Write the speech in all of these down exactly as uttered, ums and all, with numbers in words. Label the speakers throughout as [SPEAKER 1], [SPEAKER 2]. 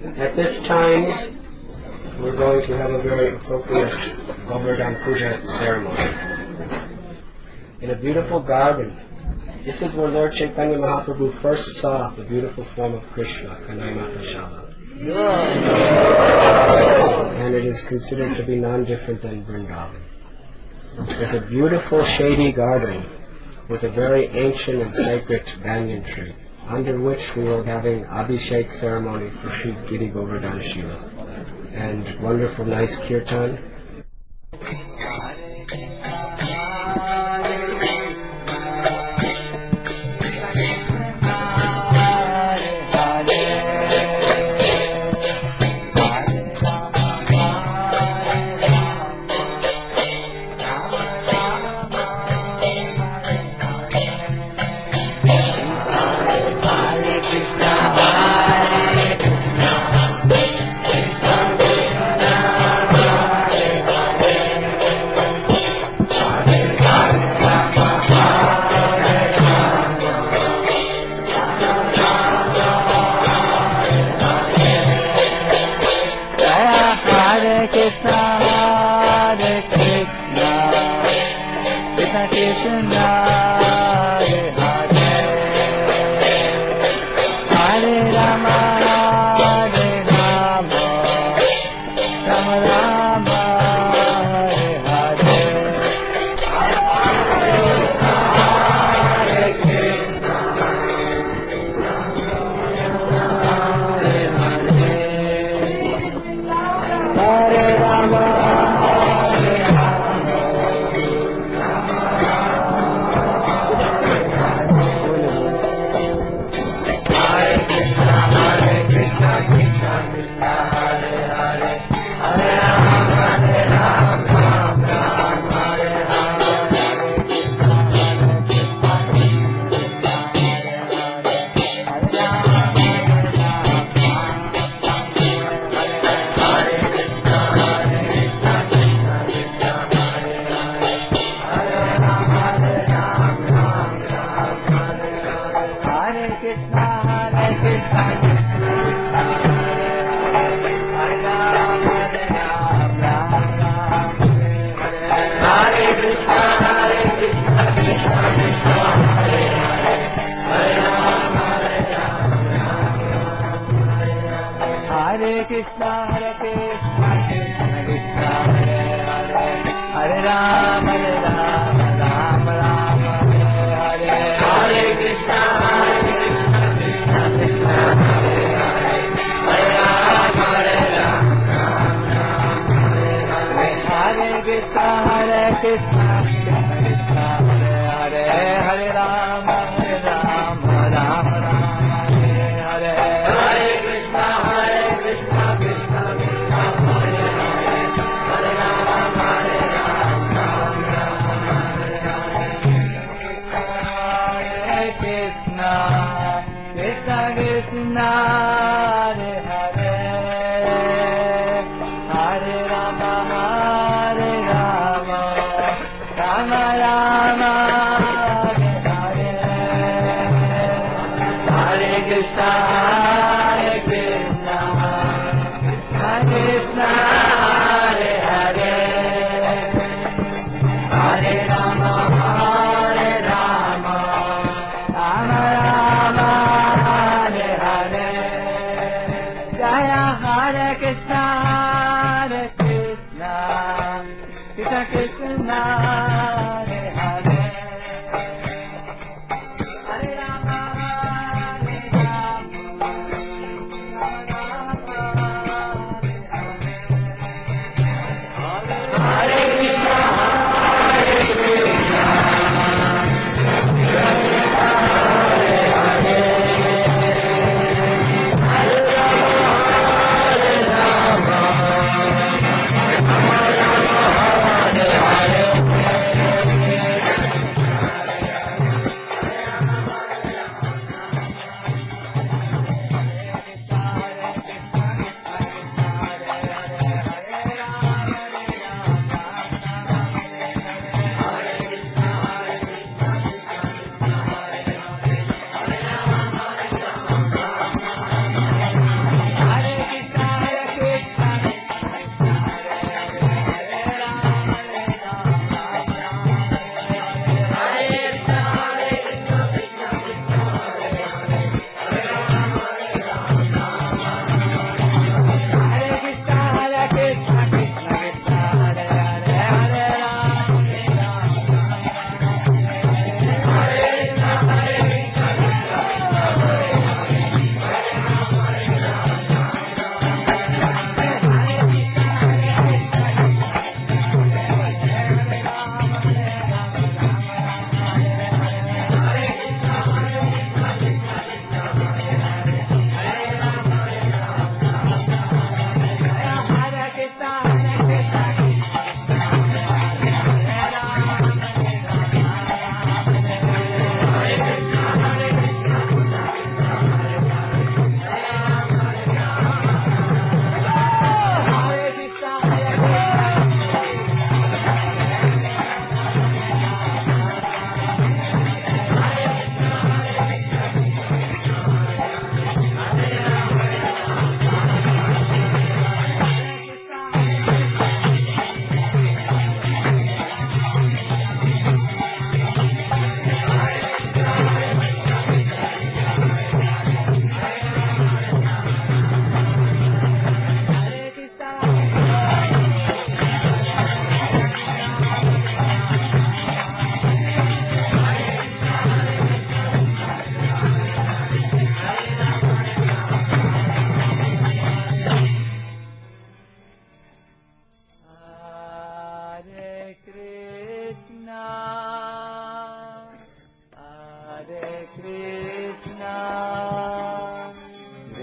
[SPEAKER 1] At this time, we're going to have a very appropriate Govardhan Puja ceremony. In a beautiful garden, this is where Lord Chaitanya Mahaprabhu first saw the beautiful form of Krishna, Kanai Matashala. And it is considered to be non-different than Vrindavan. There's a beautiful shady garden with a very ancient and sacred banyan tree, under which we were having Abhishek ceremony for Sri Giri Govardhan Shiva. And wonderful nice kirtan.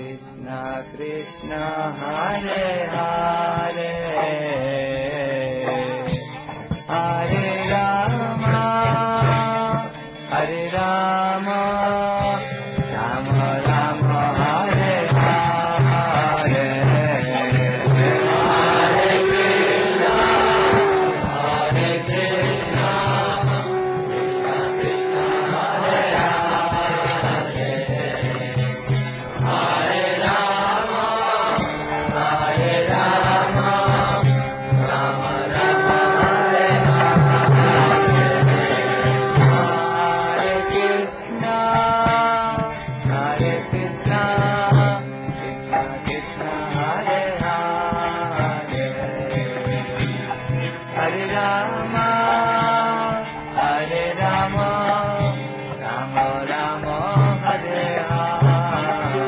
[SPEAKER 2] Krishna Krishna Hare Hare Hare Rama Hare Rama Rama Rama Hare Hare Hare Krishna Hare Krishna Krishna Krishna Hare Hare Hare Rama Hare Rama Rama Rama Hare Hare Krishna Hare Krishna Krishna Krishna Hare Hare Hare Rama Hare Rama Rama Rama Hare Hare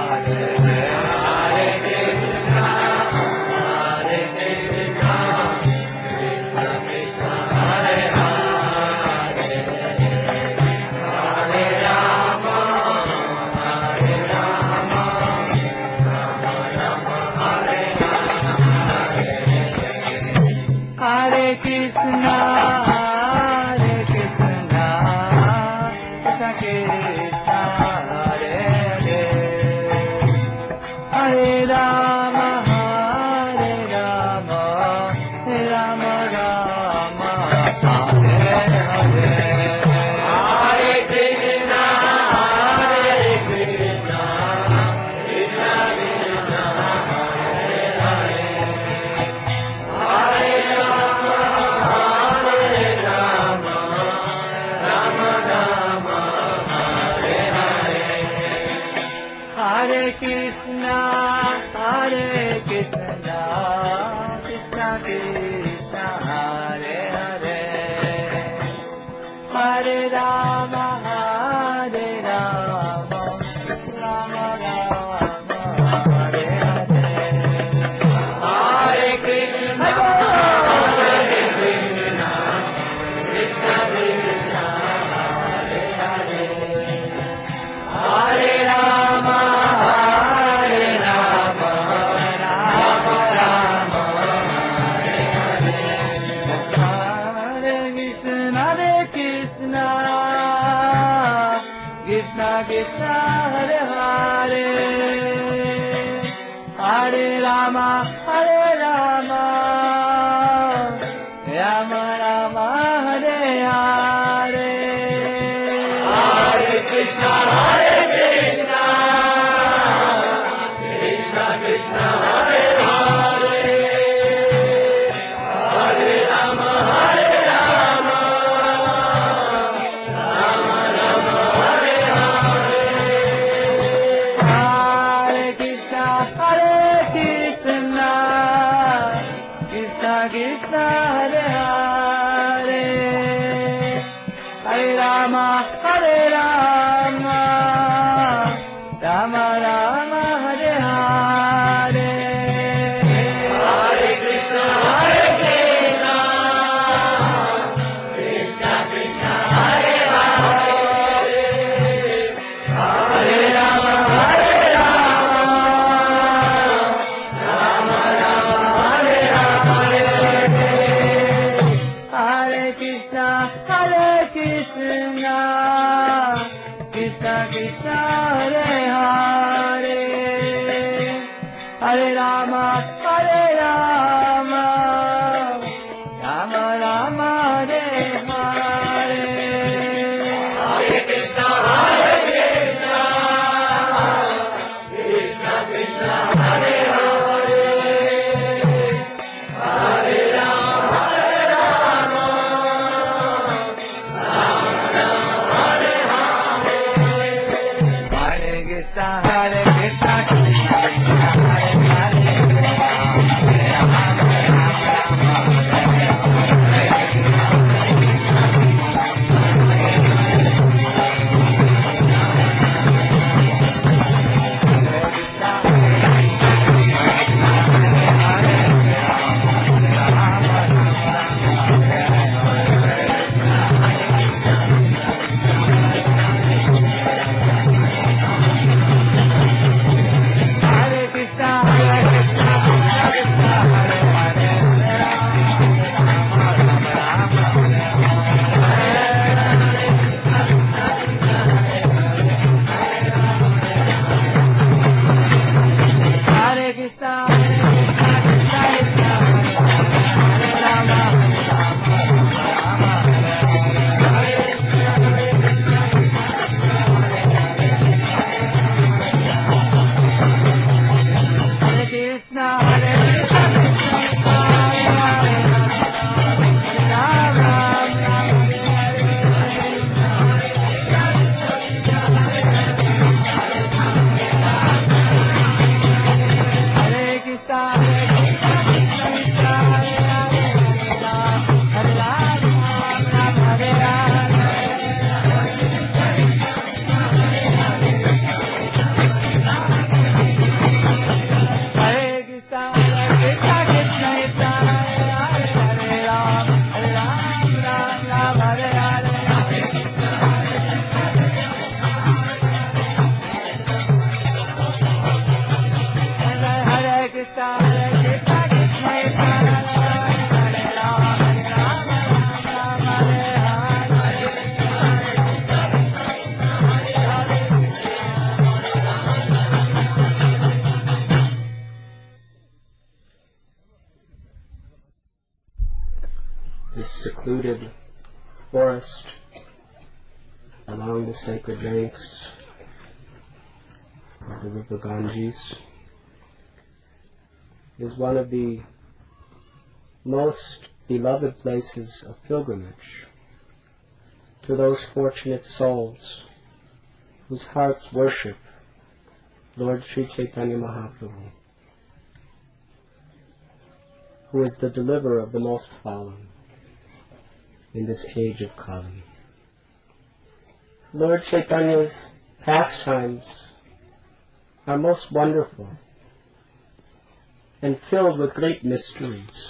[SPEAKER 2] Hare Krishna Hare Krishna Krishna Krishna Hare Hare Hare Rama Hare Rama Rama Rama Hare Hare Krishna Hare Krishna Krishna Krishna Hare Hare Hare Rama Hare Rama Rama Rama Hare Hare Hare Krishna Hare Krishna Krishna Krishna Hare Hare Hare Rama Hare Rama Rama Rama Hare Hare Hare Krishna Hare Krishna Krishna Krishna Hare Hare Hare Rama Hare Rama Rama Rama Hare Hare Hare Krishna Hare Krishna Krishna Krishna Hare Hare Hare Rama Hare Rama Rama Rama Hare Hare Hare Krishna Hare Krishna Krishna Krishna Hare Hare Hare Rama Hare Rama Rama Rama Hare Hare Hare Krishna Hare Krishna Krishna Krishna Hare Hare Hare Rama Hare Rama Rama Rama Hare Hare Hare Krishna Hare Krishna Krishna Krishna Hare Hare Hare Rama Hare Rama Rama Rama Hare Hare Hare Krishna Hare Krishna Krishna Krishna Hare Hare Hare Rama Hare Rama Rama Rama Hare Hare Hare Krishna Hare Krishna Krishna Krishna Hare Hare Hare Rama Hare Rama Rama Rama Hare Hare Hare Krishna Hare Krishna Krishna Krishna Hare Hare Hare Rama Hare Rama Rama Rama Hare Hare Hare Krishna Hare Krishna Krishna Krishna Hare Hare Hare Rama
[SPEAKER 1] secluded forest along the sacred banks of the river Ganges is one of the most beloved places of pilgrimage to those fortunate souls whose hearts worship Lord Sri Chaitanya Mahaprabhu, who is the deliverer of the most fallen in this age of Kali. Lord Chaitanya's pastimes are most wonderful and filled with great mysteries.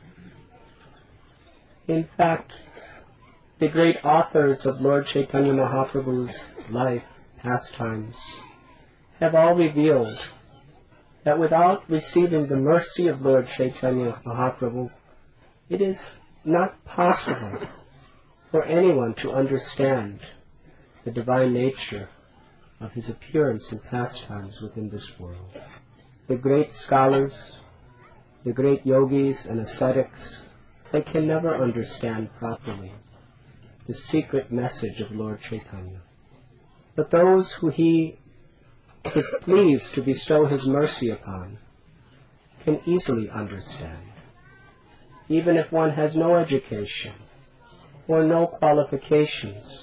[SPEAKER 1] In fact, the great authors of Lord Chaitanya Mahaprabhu's life pastimes have all revealed that without receiving the mercy of Lord Chaitanya Mahaprabhu, it is not possible for anyone to understand the divine nature of his appearance and pastimes within this world. The great scholars, the great yogis and ascetics, they can never understand properly the secret message of Lord Chaitanya. But those who he is pleased to bestow his mercy upon can easily understand, even if one has no education or no qualifications.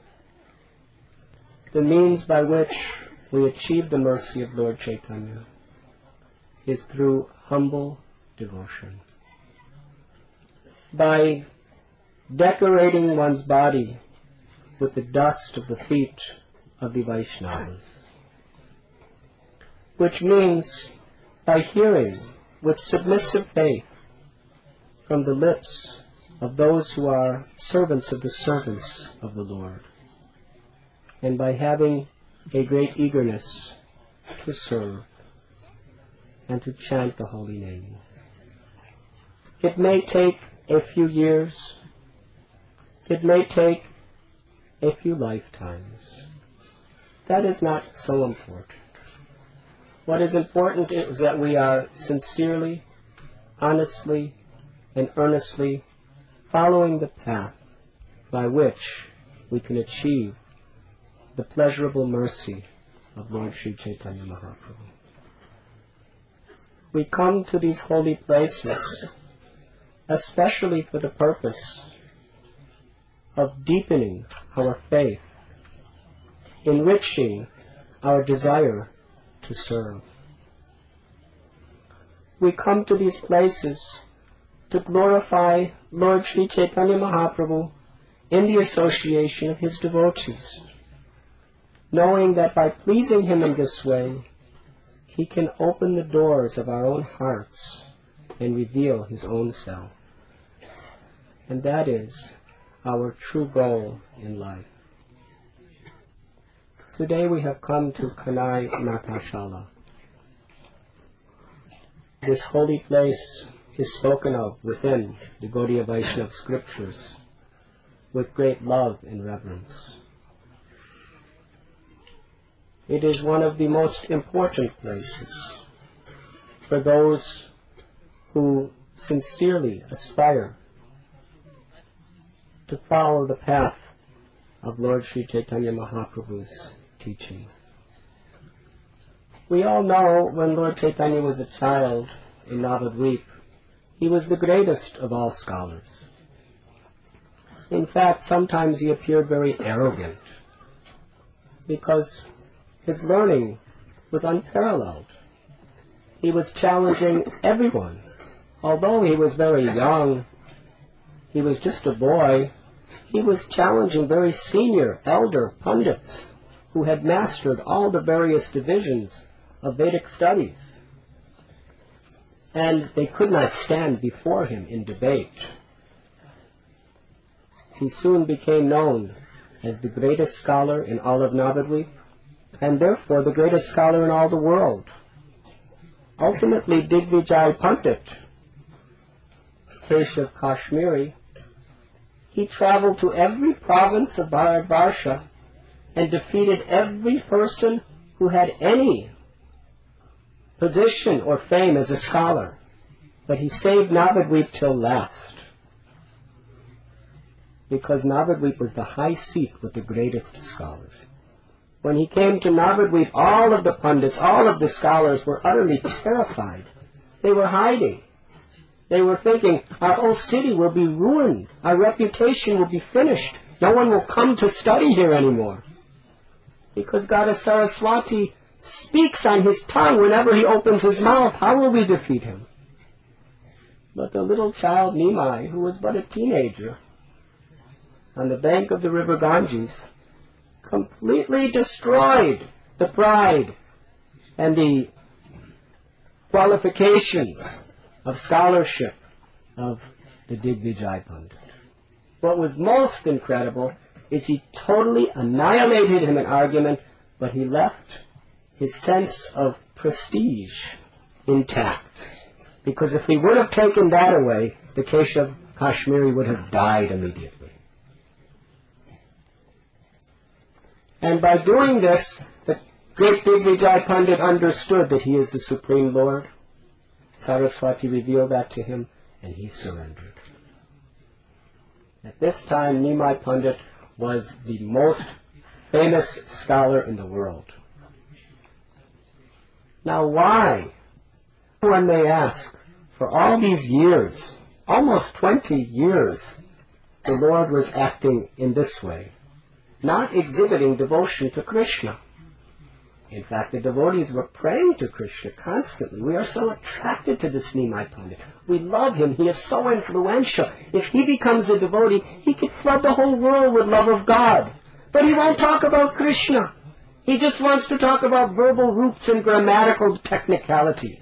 [SPEAKER 1] The means by which we achieve the mercy of Lord Chaitanya is through humble devotion. By decorating one's body with the dust of the feet of the Vaishnavas, which means by hearing with submissive faith from the lips of those who are servants of the servants of the Lord, and by having a great eagerness to serve and to chant the holy name. It may take a few years, it may take a few lifetimes. That is not so important. What is important is that we are sincerely, honestly, and earnestly following the path by which we can achieve the pleasurable mercy of Lord Sri Chaitanya Mahaprabhu. We come to these holy places especially for the purpose of deepening our faith, enriching our desire to serve. We come to these places to glorify Lord Sri Chaitanya Mahaprabhu in the association of his devotees, knowing that by pleasing him in this way, he can open the doors of our own hearts and reveal his own self. And that is our true goal in life. Today we have come to Kanai Natashala. This holy place is spoken of within the Gaudiya Vaishnava scriptures with great love and reverence. It is one of the most important places for those who sincerely aspire to follow the path of Lord Sri Chaitanya Mahaprabhu's teachings. We all know when Lord Chaitanya was a child in Navadvip, he was the greatest of all scholars. In fact, sometimes he appeared very arrogant because his learning was unparalleled. He was challenging everyone. Although he was very young, he was just a boy, he was challenging very senior, elder pundits who had mastered all the various divisions of Vedic studies. And they could not stand before him in debate. He soon became known as the greatest scholar in all of Navadvip, and therefore the greatest scholar in all the world. Ultimately, Digvijay Pandit, Keshav Kashmiri, he traveled to every province of Bharatvarsha and defeated every person who had any position or fame as a scholar. But he saved Navadvip till last. because Navadvip was the high seat with the greatest scholars. When he came to Navadvip, all of the pundits, all of the scholars were utterly terrified. They were hiding. They were thinking, our whole city will be ruined. Our reputation will be finished. No one will come to study here anymore. Because Goddess Saraswati speaks on his tongue whenever he opens his mouth. How will we defeat him? But the little child Nimai, who was but a teenager, on the bank of the river Ganges, completely destroyed the pride and the qualifications of scholarship of the Digvijay Pandit. What was most incredible is he totally annihilated him in argument, but he left his sense of prestige intact. Because if he would have taken that away, the Keshav Kashmiri would have died immediately. And by doing this, the great Digvijay Pandit understood that he is the Supreme Lord. Saraswati revealed that to him, and he surrendered. At this time, Nimai Pandit was the most famous scholar in the world. Now why, one may ask, for all these years, almost twenty years, the Lord was acting in this way, not exhibiting devotion to Krishna. In fact, the devotees were praying to Krishna constantly. We are so attracted to this Nimai Pandit. We love him. He is so influential. If he becomes a devotee, he could flood the whole world with love of God. But he won't talk about Krishna. He just wants to talk about verbal roots and grammatical technicalities.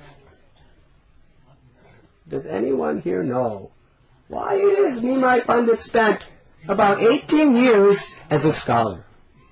[SPEAKER 1] Does anyone here know why it is Nimai Pandit spent about eighteen years as a scholar?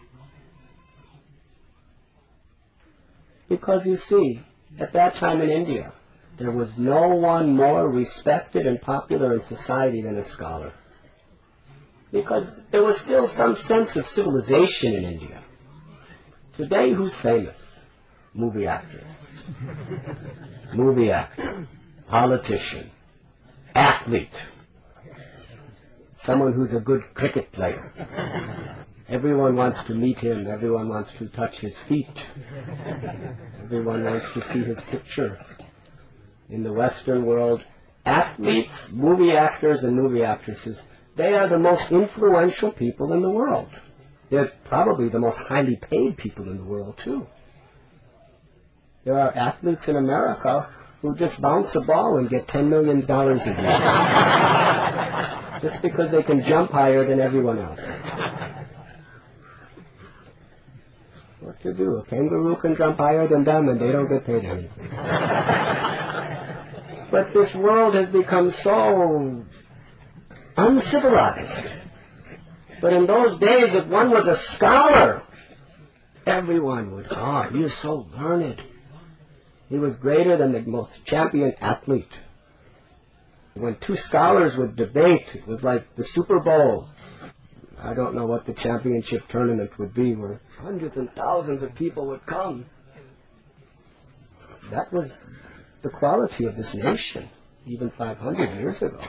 [SPEAKER 1] Because you see, at that time in India, there was no one more respected and popular in society than a scholar. Because there was still some sense of civilization in India. Today, who's famous? Movie actress. Movie actor. Politician. Athlete. Someone who's a good cricket player. Everyone wants to meet him. Everyone wants to touch his feet. Everyone wants to see his picture. In the Western world, athletes, movie actors, and movie actresses, they are the most influential people in the world. They're probably the most highly paid people in the world, too. There are athletes in America who just bounce a ball and get ten million dollars a year. Just because they can jump higher than everyone else. What to do? A kangaroo can jump higher than them and they don't get paid anything. But this world has become so uncivilized. But in those days, if one was a scholar, everyone would, oh, he is so learned. He was greater than the most champion athlete. When two scholars would debate, it was like the Super Bowl. I don't know what the championship tournament would be, where hundreds and thousands of people would come. That was the quality of this nation, even five hundred years ago.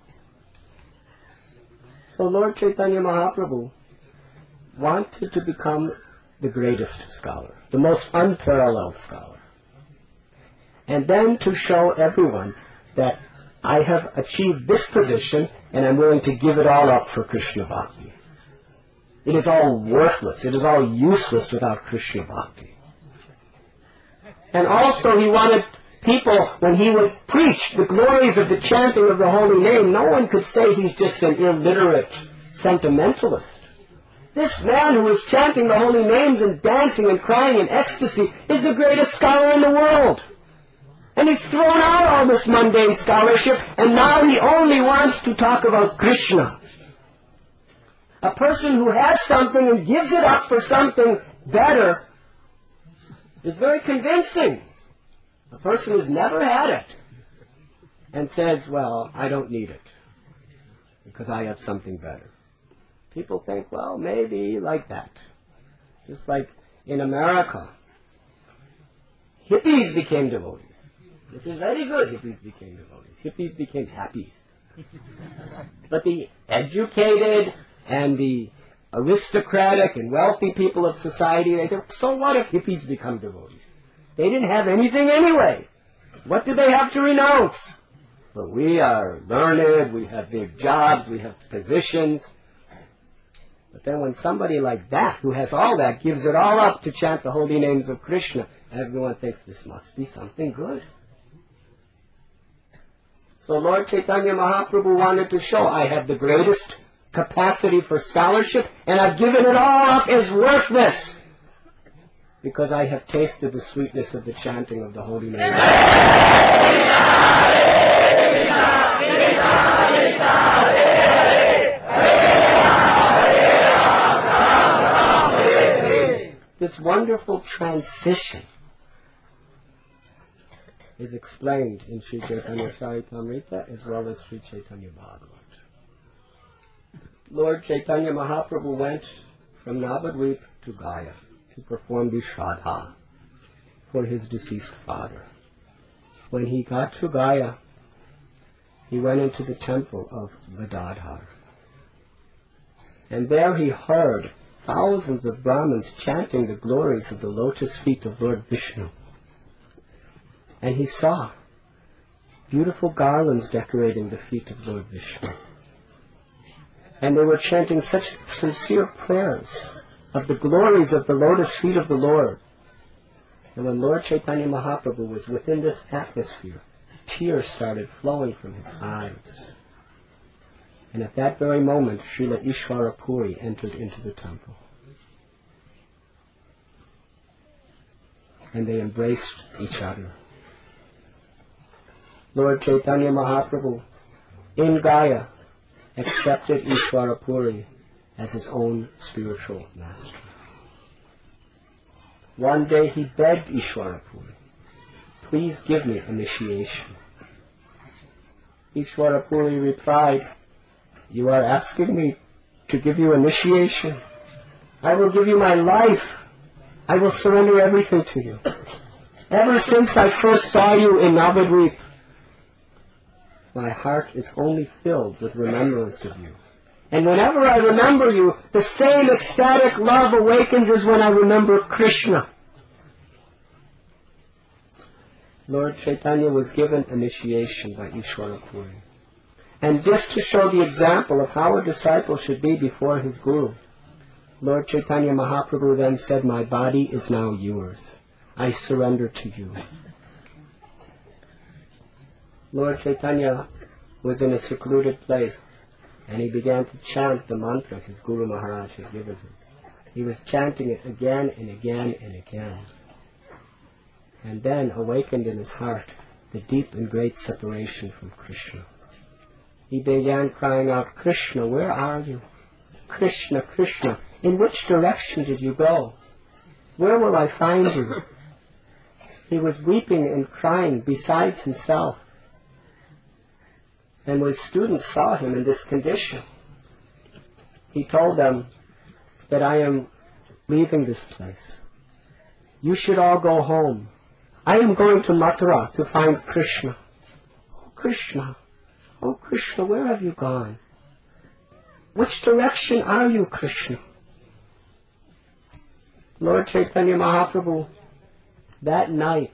[SPEAKER 1] So Lord Chaitanya Mahaprabhu wanted to become the greatest scholar, the most unparalleled scholar. And then to show everyone that I have achieved this position and I'm willing to give it all up for Krishna Bhakti. It is all worthless. It is all useless without Krishna Bhakti. And also he wanted people, when he would preach the glories of the chanting of the holy name, no one could say he's just an illiterate sentimentalist. This man who is chanting the holy names and dancing and crying in ecstasy is the greatest scholar in the world. And he's thrown out all this mundane scholarship, and now he only wants to talk about Krishna. A person who has something and gives it up for something better is very convincing. A person who's never had it and says, well, I don't need it because I have something better. People think, well, maybe like that. Just like in America, hippies became devotees. It is very good hippies became devotees. Hippies became happies. But the educated and the aristocratic and wealthy people of society, they said, so what if hippies become devotees? They didn't have anything anyway. What did they have to renounce? But we are learned, we have big jobs, we have positions. But then when somebody like that, who has all that, gives it all up to chant the holy names of Krishna, everyone thinks this must be something good. So Lord Chaitanya Mahaprabhu wanted to show, I have the greatest capacity for scholarship, and I've given it all up as worthless, because I have tasted the sweetness of the chanting of the holy name. This wonderful transition is explained in Sri Chaitanya Charitamrita as well as Sri Chaitanya Bhagavat. Lord Chaitanya Mahaprabhu went from Navadvip to Gaya to perform the Shraddha for his deceased father. When he got to Gaya, he went into the temple of Vadadhar. And there he heard thousands of Brahmins chanting the glories of the lotus feet of Lord Vishnu. And he saw beautiful garlands decorating the feet of Lord Vishnu. And they were chanting such sincere prayers of the glories of the lotus feet of the Lord. And when Lord Chaitanya Mahaprabhu was within this atmosphere, tears started flowing from his eyes. And at that very moment, Srila Ishvara Puri entered into the temple. And they embraced each other. Lord Chaitanya Mahaprabhu, in Gaya, accepted Ishvara Puri as his own spiritual master. One day he begged Ishvara Puri, please give me initiation. Ishvara Puri replied, you are asking me to give you initiation? I will give you my life. I will surrender everything to you. Ever since I first saw you in Navadvip, my heart is only filled with remembrance of you. And whenever I remember you, the same ecstatic love awakens as when I remember Krishna. Lord Chaitanya was given initiation by Ishvara Puri. And just to show the example of how a disciple should be before his Guru, Lord Chaitanya Mahaprabhu then said, my body is now yours. I surrender to you. Lord Chaitanya was in a secluded place, and he began to chant the mantra his Guru Maharaj had given him. He was chanting it again and again and again. And then awakened in his heart the deep and great separation from Krishna. He began crying out, Krishna, where are you? Krishna, Krishna, in which direction did you go? Where will I find you? He was weeping and crying besides himself. And when students saw him in this condition, he told them that I am leaving this place. You should all go home. I am going to Mathura to find Krishna. Oh, Krishna, oh Krishna, where have you gone? Which direction are you, Krishna? Lord Chaitanya Mahaprabhu, that night,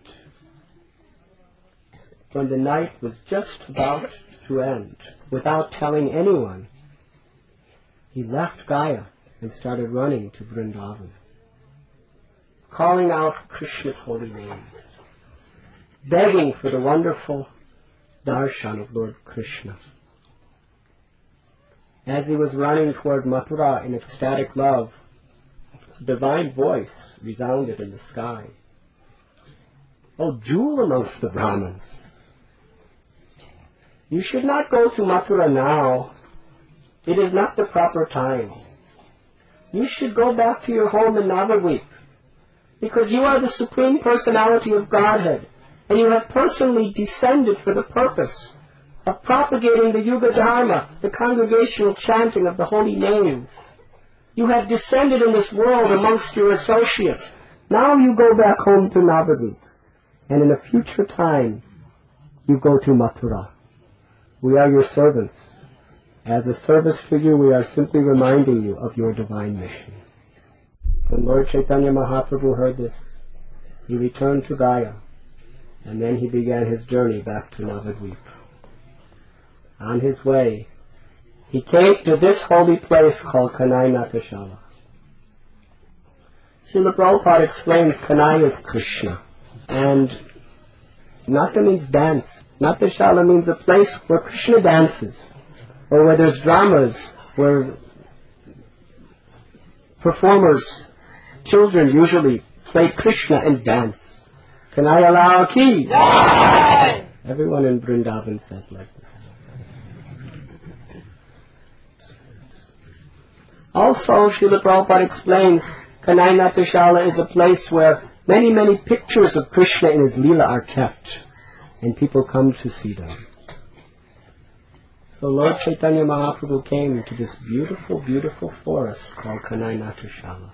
[SPEAKER 1] when the night was just about to end, without telling anyone, he left Gaya and started running to Vrindavan, calling out Krishna's holy names, begging for the wonderful darshan of Lord Krishna. As he was running toward Mathura in ecstatic love, a divine voice resounded in the sky. Oh, jewel amongst the Brahmins, you should not go to Mathura now. It is not the proper time. You should go back to your home in Navadvip, because you are the Supreme Personality of Godhead, and you have personally descended for the purpose of propagating the Yuga Dharma, the congregational chanting of the holy names. You have descended in this world amongst your associates. Now you go back home to Navadvip, and in a future time, you go to Mathura. We are your servants. As a service to you, we are simply reminding you of your divine mission. When Lord Chaitanya Mahaprabhu heard this, he returned to Gaya, and then he began his journey back to Navadvip. On his way, he came to this holy place called Kanai Natashala. Srila Prabhupada explains Kanai is Krishna, and Nata means dance. Natashala means a place where Krishna dances, or where there's dramas, where performers, children usually play Krishna and dance. Kanai Lal Ki! Everyone in Vrindavan says like this. Also, Srila Prabhupada explains, Kanai Natashala is a place where many, many pictures of Krishna in his Leela are kept, and people come to see them. So Lord Chaitanya Mahaprabhu came to this beautiful, beautiful forest called Kanai Natashala.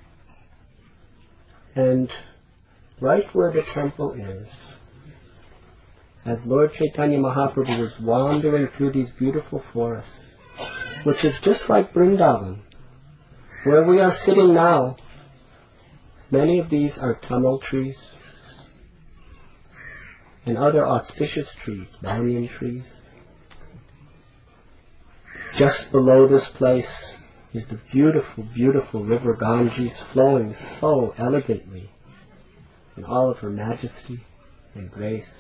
[SPEAKER 1] And right where the temple is, as Lord Chaitanya Mahaprabhu was wandering through these beautiful forests, which is just like Vrindavan, where we are sitting now, many of these are tamil trees and other auspicious trees, banyan trees. Just below this place is the beautiful, beautiful river Ganges, flowing so elegantly in all of her majesty and grace.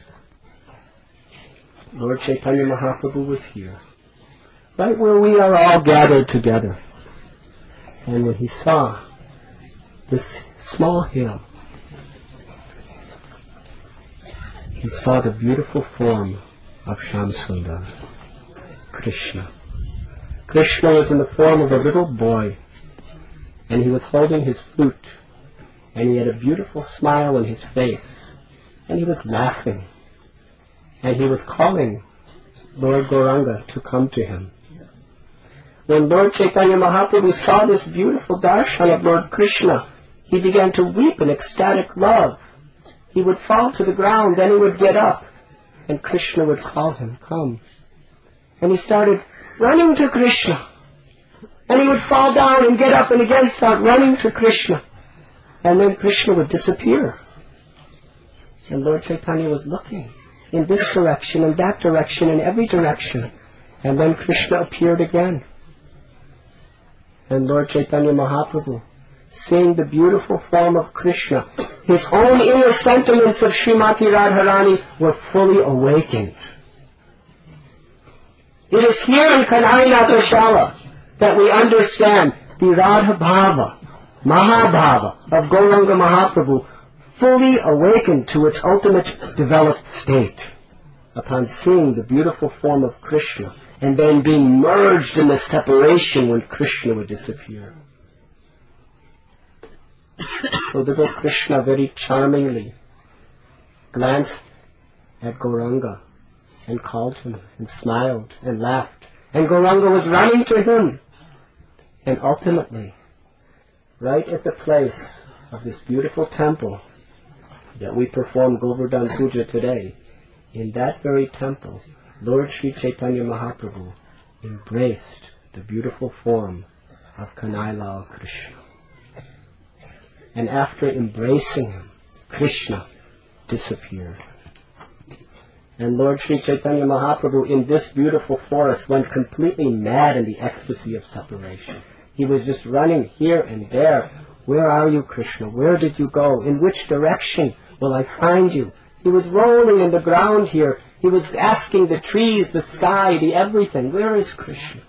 [SPEAKER 1] Lord Chaitanya Mahaprabhu was here, right where we are all gathered together. And when he saw this small hill, he saw the beautiful form of Shyamsundar, Krishna. Krishna was in the form of a little boy, and he was holding his flute, and he had a beautiful smile on his face, and he was laughing, and he was calling Lord Gauranga to come to him. When Lord Chaitanya Mahaprabhu saw this beautiful darshan of Lord Krishna, he began to weep in ecstatic love. He would fall to the ground, then he would get up, and Krishna would call him, come. And he started running to Krishna. And he would fall down and get up and again start running to Krishna. And then Krishna would disappear. And Lord Chaitanya was looking in this direction and that direction and every direction. And then Krishna appeared again. And Lord Chaitanya Mahaprabhu, seeing the beautiful form of Krishna, his own inner sentiments of Srimati Radharani were fully awakened. It is here in Kanai Natashala that we understand the Radha Bhava, Mahabhava of Gauranga Mahaprabhu fully awakened to its ultimate developed state upon seeing the beautiful form of Krishna and then being merged in the separation when Krishna would disappear. So little Krishna very charmingly glanced at Gauranga and called him and smiled and laughed. And Gauranga was running to him. And ultimately, right at the place of this beautiful temple that we perform Govardhan Puja today, in that very temple, Lord Sri Chaitanya Mahaprabhu embraced the beautiful form of Kanai Lal Krishna. And after embracing him, Krishna disappeared. And Lord Sri Chaitanya Mahaprabhu in this beautiful forest went completely mad in the ecstasy of separation. He was just running here and there. Where are you, Krishna? Where did you go? In which direction will I find you? He was rolling in the ground here. He was asking the trees, the sky, the everything, where is Krishna?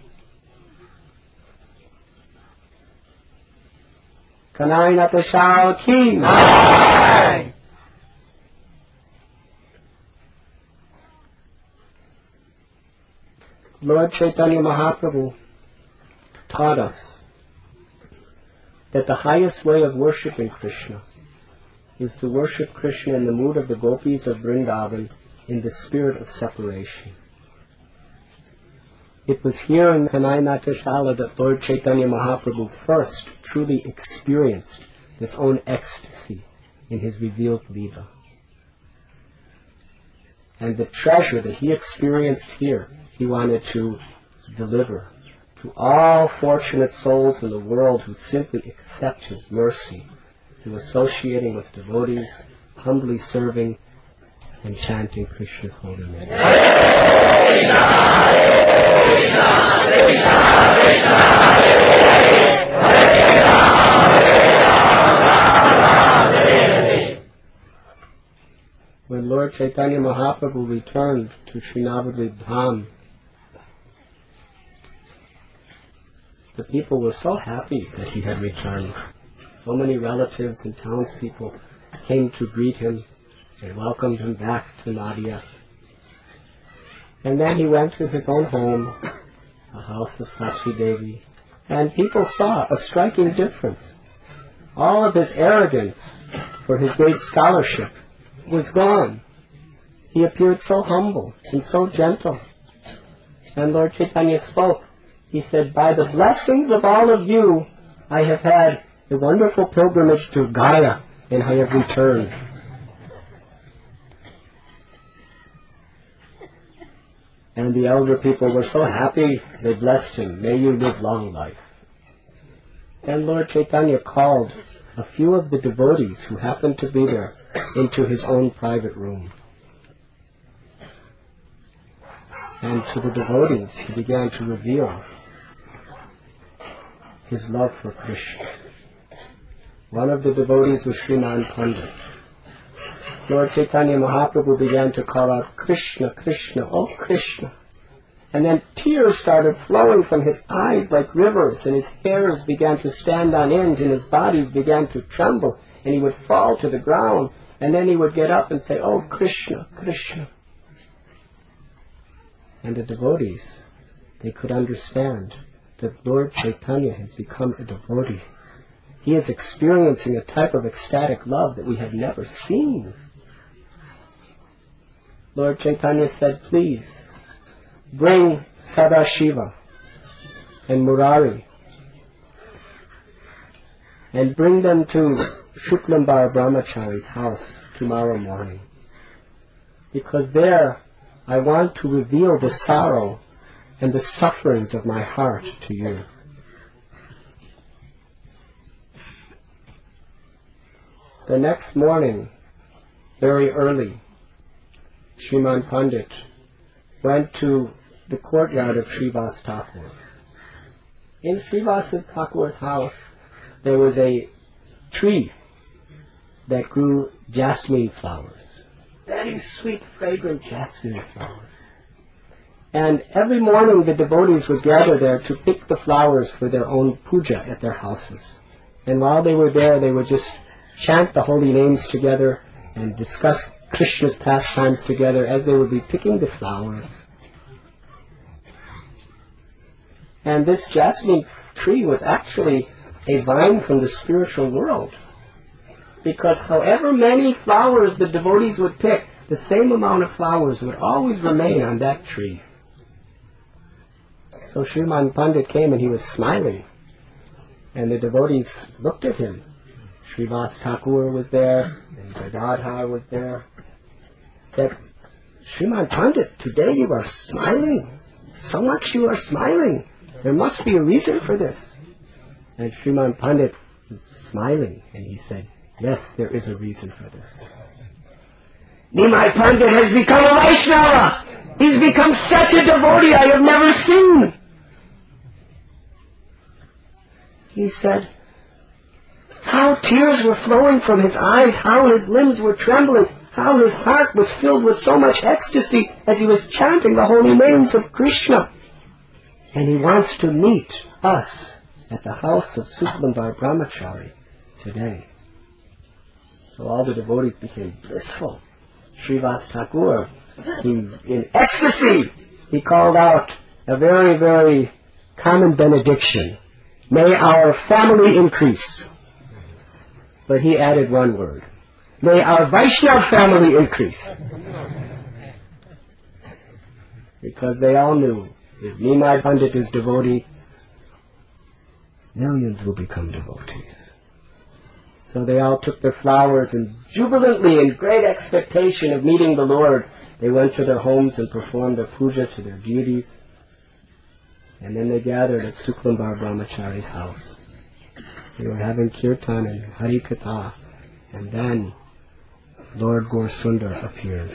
[SPEAKER 1] Kanai Natashala Ki! Lord Chaitanya Mahaprabhu taught us that the highest way of worshipping Krishna is to worship Krishna in the mood of the gopis of Vrindavan in the spirit of separation. It was here in Kanai Natashala that Lord Chaitanya Mahaprabhu first truly experienced his own ecstasy in his revealed Leela. And the treasure that he experienced here, he wanted to deliver to all fortunate souls in the world who simply accept his mercy through associating with devotees, humbly serving, and chanting Krishna's holy name. When Lord Chaitanya Mahaprabhu returned to Sri Navadvip Dham, the people were so happy that he had returned. So many relatives and townspeople came to greet him and welcomed him back to Nadia. And then he went to his own home, the house of Sachi Devi, and people saw a striking difference. All of his arrogance for his great scholarship was gone. He appeared so humble and so gentle. And Lord Chaitanya spoke. He said, by the blessings of all of you, I have had a wonderful pilgrimage to Gaya, and I have returned. And the elder people were so happy, they blessed him. May you live long life. And Lord Chaitanya called a few of the devotees who happened to be there into his own private room. And to the devotees, he began to reveal his love for Krishna. One of the devotees was Sriman Pandit. Lord Chaitanya Mahaprabhu began to call out, Krishna, Krishna, oh Krishna. And then tears started flowing from his eyes like rivers, and his hairs began to stand on end, and his bodies began to tremble, and he would fall to the ground, and then he would get up and say, oh Krishna, Krishna. And the devotees, they could understand that Lord Chaitanya has become a devotee. He is experiencing a type of ecstatic love that we have never seen. Lord Chaitanya said, please, bring Sadashiva and Murari and bring them to Shuklambar Brahmachari's house tomorrow morning. Because there I want to reveal the sorrow and the sufferings of my heart to you. The next morning, very early, Sriman Pandit went to the courtyard of Srivas Thakur. In Srivas Thakur's house, there was a tree that grew jasmine flowers, very sweet, fragrant jasmine flowers. And every morning the devotees would gather there to pick the flowers for their own puja at their houses. And while they were there, they would just chant the holy names together and discuss Krishna's pastimes together as they would be picking the flowers. And this jasmine tree was actually a vine from the spiritual world. Because however many flowers the devotees would pick, the same amount of flowers would always remain on that tree. So Sriman Pandit came and he was smiling. And the devotees looked at him. Srivas Thakur was there, and Gadadhar was there. Said, Sriman Pandit, today you are smiling. So much you are smiling. There must be a reason for this. And Sriman Pandit was smiling, and he said, yes, there is a reason for this. Nimai Pandit has become a Vaishnava. He's become such a devotee I have never seen. He said, how tears were flowing from his eyes, how his limbs were trembling, how his heart was filled with so much ecstasy as he was chanting the holy names of Krishna. And he wants to meet us at the house of Shuklambar Brahmachari today. So all the devotees became blissful. Srivas Thakur, he, in ecstasy, he called out a very, very common benediction. May our family increase. But he added one word. May our Vaishnava family increase. Because they all knew, if Nimai Pandit is devotee, millions will become devotees. So they all took their flowers and jubilantly, in great expectation of meeting the Lord, They went to their homes and performed their puja to their deities. And then they gathered at Suklambar Brahmachari's house. They were having kirtan and Hari Katha. And then Lord Gaurasundar appeared.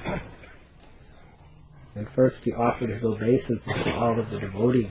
[SPEAKER 1] And first he offered his obeisances to all of the devotees.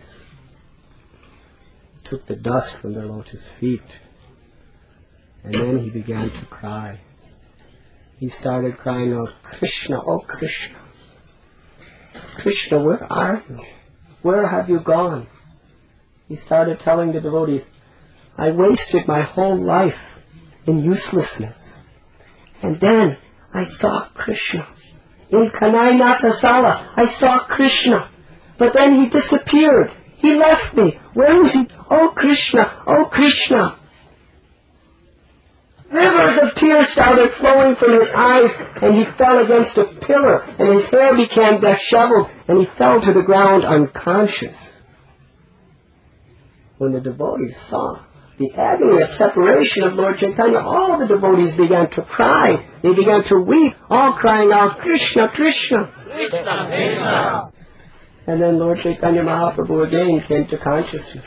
[SPEAKER 1] Took the dust from their lotus feet. And then he began to cry. He started crying out, Krishna, oh Krishna. Krishna, where are you? Where have you gone? He started telling the devotees, I wasted my whole life in uselessness. And then I saw Krishna. In Kanai Sala, I saw Krishna. But then he disappeared. He left me. Where is he? Oh Krishna, oh Krishna. Rivers of tears started flowing from his eyes, and he fell against a pillar, and his hair became disheveled, and he fell to the ground unconscious. When the devotees saw the agony of separation of Lord Chaitanya, all the devotees began to cry. They began to weep, all crying out, Krishna, Krishna.
[SPEAKER 2] Krishna, Krishna.
[SPEAKER 1] And then Lord Chaitanya Mahaprabhu again came to consciousness.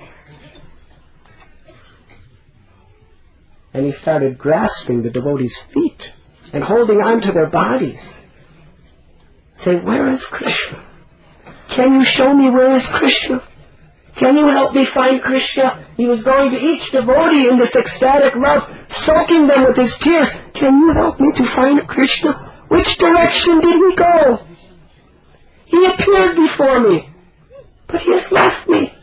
[SPEAKER 1] And he started grasping the devotees' feet and holding on to their bodies. Saying, where is Krishna? Can you show me where is Krishna? Can you help me find Krishna? He was going to each devotee in this ecstatic love, soaking them with his tears. Can you help me to find Krishna? Which direction did he go? He appeared before me, but he has left me.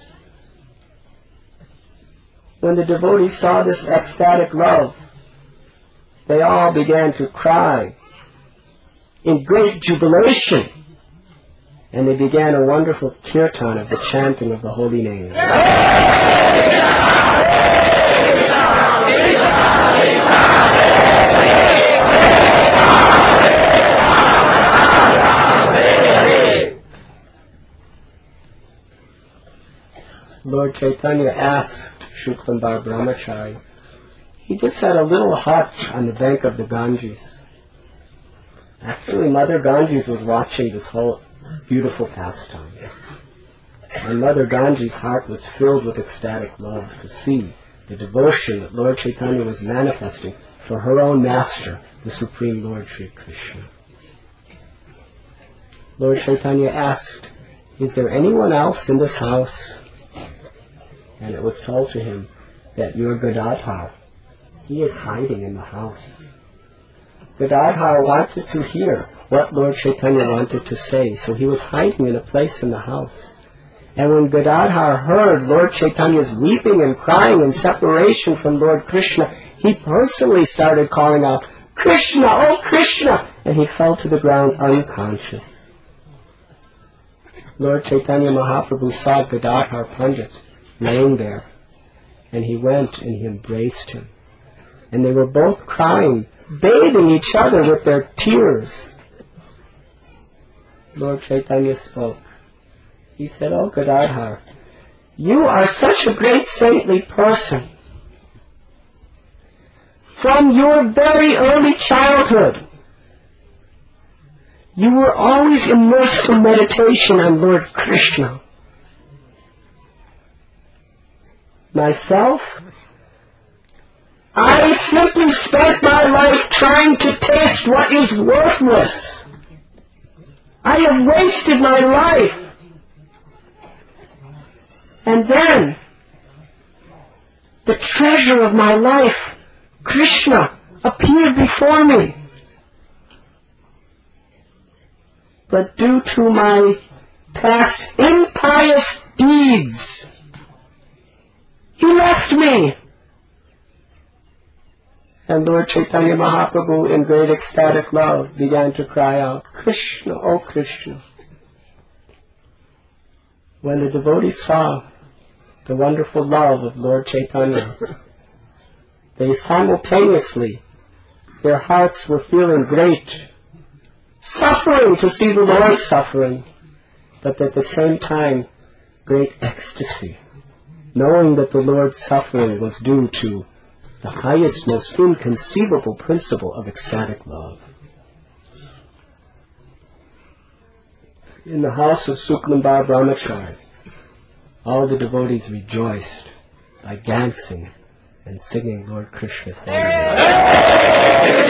[SPEAKER 1] When the devotees saw this ecstatic love, they all began to cry in great jubilation, and they began a wonderful kirtan of the chanting of the holy name. Lord Chaitanya asked Shuklambar Brahmachari. He just had a little hut on the bank of the Ganges. Actually, Mother Ganges was watching this whole beautiful pastime. And Mother Ganges' heart was filled with ecstatic love to see the devotion that Lord Chaitanya was manifesting for her own master, the Supreme Lord Sri Krishna. Lord Chaitanya asked, is there anyone else in this house? And it was told to him that your Gadadhar, he is hiding in the house. Gadadhar wanted to hear what Lord Chaitanya wanted to say, so he was hiding in a place in the house. And when Gadadhar heard Lord Chaitanya's weeping and crying in separation from Lord Krishna, he personally started calling out, Krishna, oh Krishna! And he fell to the ground unconscious. Lord Chaitanya Mahaprabhu saw Gadadhar Pandit laying there, and he went and he embraced him. And they were both crying, bathing each other with their tears. Lord Chaitanya spoke. He said, oh Gadadhar, you are such a great saintly person. From your very early childhood, you were always immersed in meditation on Lord Krishna. Myself, I simply spent my life trying to taste what is worthless. I have wasted my life. And then, the treasure of my life, Krishna, appeared before me. But due to my past impious deeds, he left me. And Lord Chaitanya Mahaprabhu, in great ecstatic love, began to cry out, Krishna, oh Krishna. When the devotees saw the wonderful love of Lord Chaitanya, they simultaneously, their hearts were feeling great suffering to see the Lord suffering, but at the same time, great ecstasy, knowing that the Lord's suffering was due to the highest, most inconceivable principle of ecstatic love. in the house of Suklambar Brahmachari, all the devotees rejoiced by dancing and singing Lord Krishna's holy name.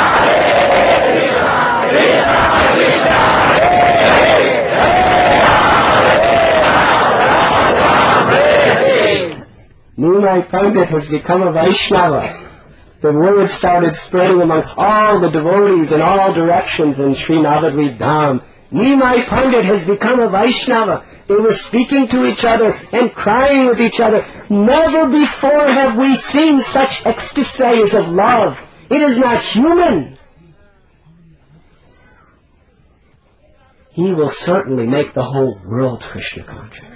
[SPEAKER 1] Nimai Pandit has become a Vaishnava. The word started spreading amongst all the devotees in all directions in Sri Navadvip Dham. Nimai Pandit has become a Vaishnava. They were speaking to each other and crying with each other. Never before have we seen such ecstasies of love. It is not human. He will certainly make the whole world Krishna conscious.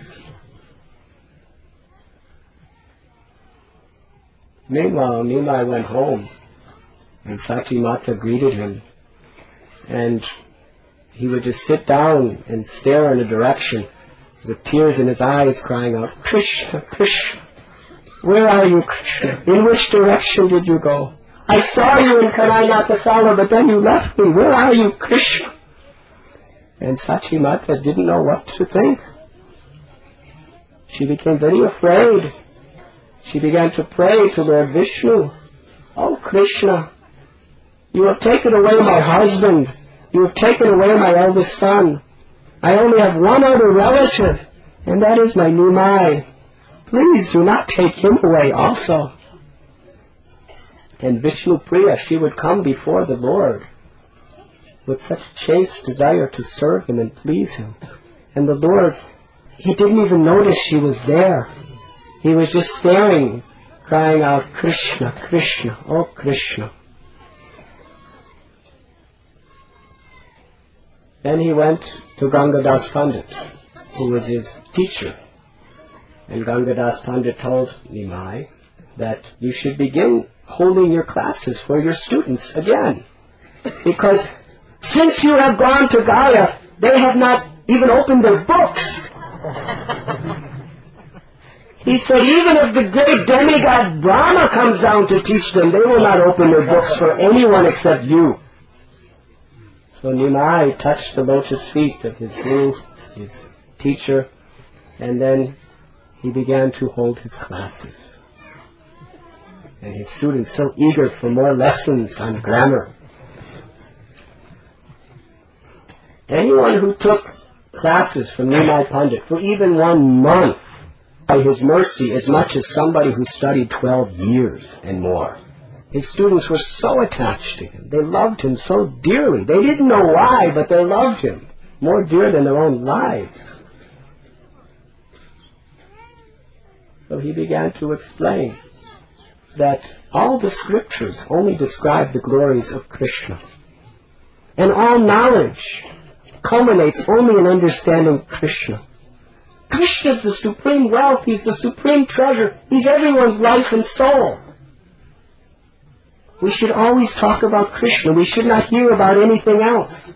[SPEAKER 1] Meanwhile, Nimai went home, and Sachi Mata greeted him, and he would just sit down and stare in a direction with tears in his eyes, crying out, Krishna, Krishna, where are you, Krishna? In which direction did you go? I saw you in Karnataka, but then you left me. Where are you, Krishna? And Sachi Mata didn't know what to think. She became very afraid. She began to pray to Lord Vishnu. Oh, Krishna, you have taken away my husband. You have taken away my eldest son. I only have one other relative, and that is my Nimai. Please do not take him away also. And Vishnu Priya, she would come before the Lord with such chaste desire to serve him and please him. And the Lord, he didn't even notice she was there. He was just staring, crying out, Krishna, Krishna, oh Krishna. Then he went to Gangadas Pandit, who was his teacher. And Gangadas Pandit told Nimai that you should begin holding your classes for your students again. Because since you have gone to Gaya, they have not even opened their books. He said, even if the great demigod Brahma comes down to teach them, they will not open their books for anyone except you. So Nimai touched the lotus feet of his guru, his teacher, and then he began to hold his classes. And his students so eager for more lessons on grammar. Anyone who took classes from Nimai Pandit for even one month, by his mercy, as much as somebody who studied twelve years and more. His students were so attached to him. They loved him so dearly. They didn't know why, but they loved him more dear than their own lives. So he began to explain that all the scriptures only describe the glories of Krishna. And all knowledge culminates only in understanding Krishna. Krishna is the supreme wealth. He's the supreme treasure. He's everyone's life and soul. We should always talk about Krishna. We should not hear about anything else.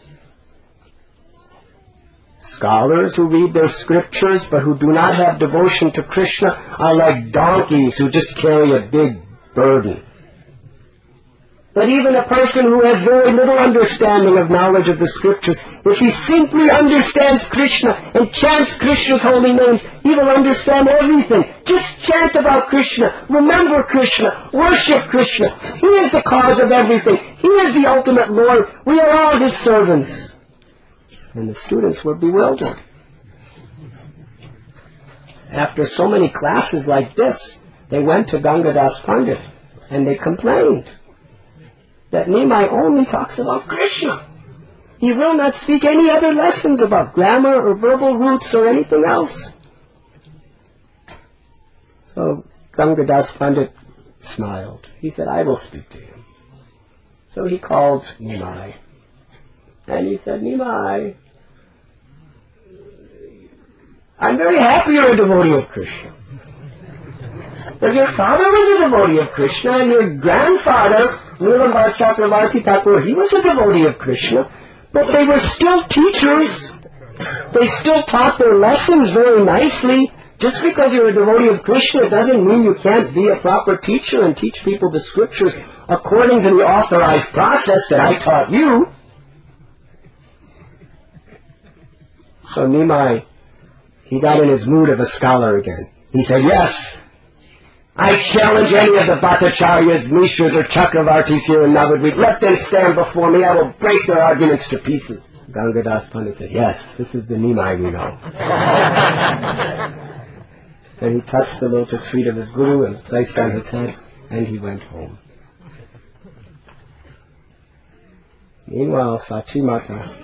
[SPEAKER 1] Scholars who read their scriptures but who do not have devotion to Krishna are like donkeys who just carry a big burden. But even a person who has very little understanding of knowledge of the scriptures, if he simply understands Krishna and chants Krishna's holy names, he will understand everything. Just chant about Krishna, remember Krishna, worship Krishna. He is the cause of everything. He is the ultimate Lord. We are all his servants. And the students were bewildered. After so many classes like this, they went to Gangadas Pandit and they complained that Nimai only talks about Krishna. He will not speak any other lessons about grammar or verbal roots or anything else. So Gangadas Pandit smiled. He said, I will speak to him. So he called Nimai. And he said, Nimai, I'm very happy you're a devotee of Krishna. But your father was a devotee of Krishna, and your grandfather, Nilambar Chakravarti Thakur, he was a devotee of Krishna, but they were still teachers. They still taught their lessons very nicely. Just because you're a devotee of Krishna doesn't mean you can't be a proper teacher and teach people the scriptures according to the authorized process that I taught you. So Nimai, he got in his mood of a scholar again. He said, yes, I challenge any of the Bhattacharyas, Mishras, or Chakravartis here in Navadvip. Let them stand before me. I will break their arguments to pieces. Gangadas Pandit said, yes, this is the Nimai we know. Then he touched the lotus feet of his guru and placed on his head, and he went home. Meanwhile, Sachimata,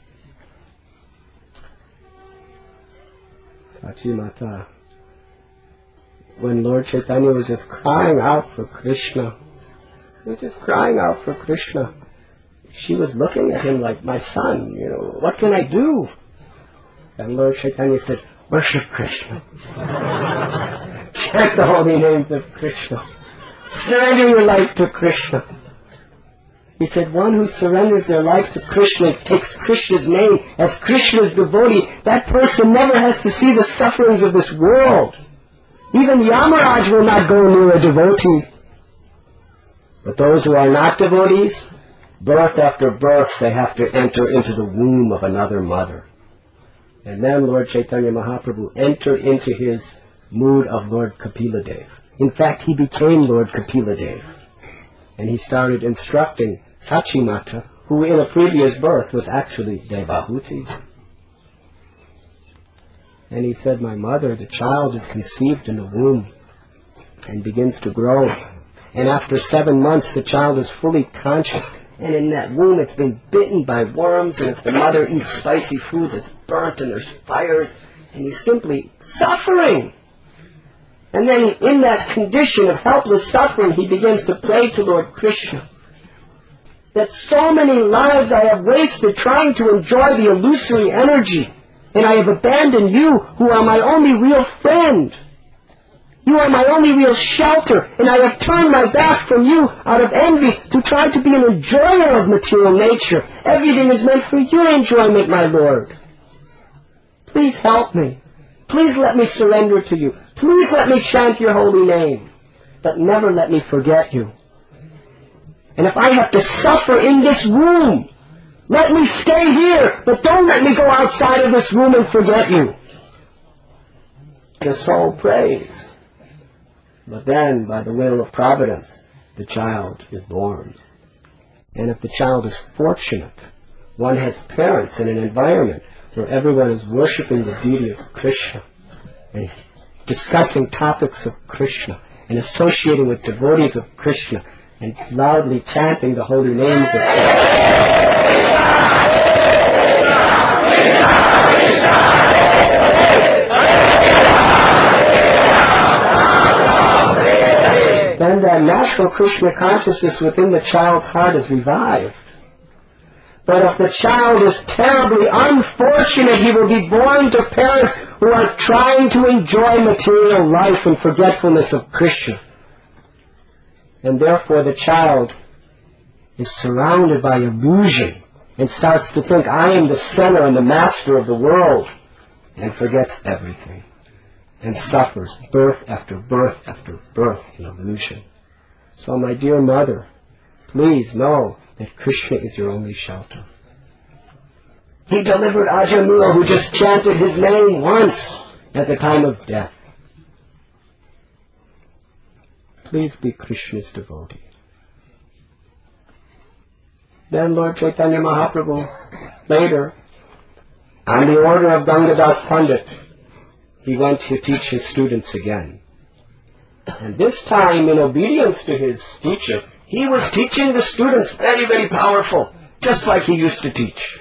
[SPEAKER 1] Sachimata, when Lord Chaitanya was just crying out for Krishna, he was just crying out for Krishna, she was looking at him like, my son, you know, what can I do? And Lord Chaitanya said, worship Krishna. Chant the holy names of Krishna. Surrender your life to Krishna. He said, one who surrenders their life to Krishna, takes Krishna's name as Krishna's devotee, that person never has to see the sufferings of this world. Even Yamaraj will not go near a devotee. But those who are not devotees, birth after birth, they have to enter into the womb of another mother. And then Lord Chaitanya Mahaprabhu entered into his mood of Lord Kapila Dev. In fact, he became Lord Kapila Dev. And he started instructing Sachimata, who in a previous birth was actually Devahuti. And he said, my mother, the child is conceived in the womb and begins to grow. And after seven months, the child is fully conscious. And in that womb, it's been bitten by worms. And if the mother eats spicy food, it's burnt and there's fires. And he's simply suffering. And then in that condition of helpless suffering, he begins to pray to Lord Krishna. That so many lives I have wasted trying to enjoy the illusory energy. And I have abandoned you, who are my only real friend. You are my only real shelter, and I have turned my back from you out of envy to try to be an enjoyer of material nature. Everything is meant for your enjoyment, my Lord. Please help me. Please let me surrender to you. Please let me chant your holy name. But never let me forget you. And if I have to suffer in this room, let me stay here, but don't let me go outside of this room and forget you. The soul prays. But then, by the will of Providence, the child is born. And if the child is fortunate, one has parents in an environment where everyone is worshipping the deity of Krishna, and discussing topics of Krishna, and associating with devotees of Krishna, and loudly chanting the holy names of Krishna. Then that natural Krishna consciousness within the child's heart is revived. But if the child is terribly unfortunate, he will be born to parents who are trying to enjoy material life and forgetfulness of Krishna. And therefore the child is surrounded by illusion and starts to think, I am the center and the master of the world, and forgets everything. And suffers birth after birth after birth in illusion. So my dear mother, please know that Krishna is your only shelter. He delivered Ajamila, who just chanted his name once at the time of death. Please be Krishna's devotee. Then Lord Chaitanya Mahaprabhu, later, on the order of Gangadas Pandit, he went to teach his students again. And this time, in obedience to his teacher, he was teaching the students very, very powerful, just like he used to teach.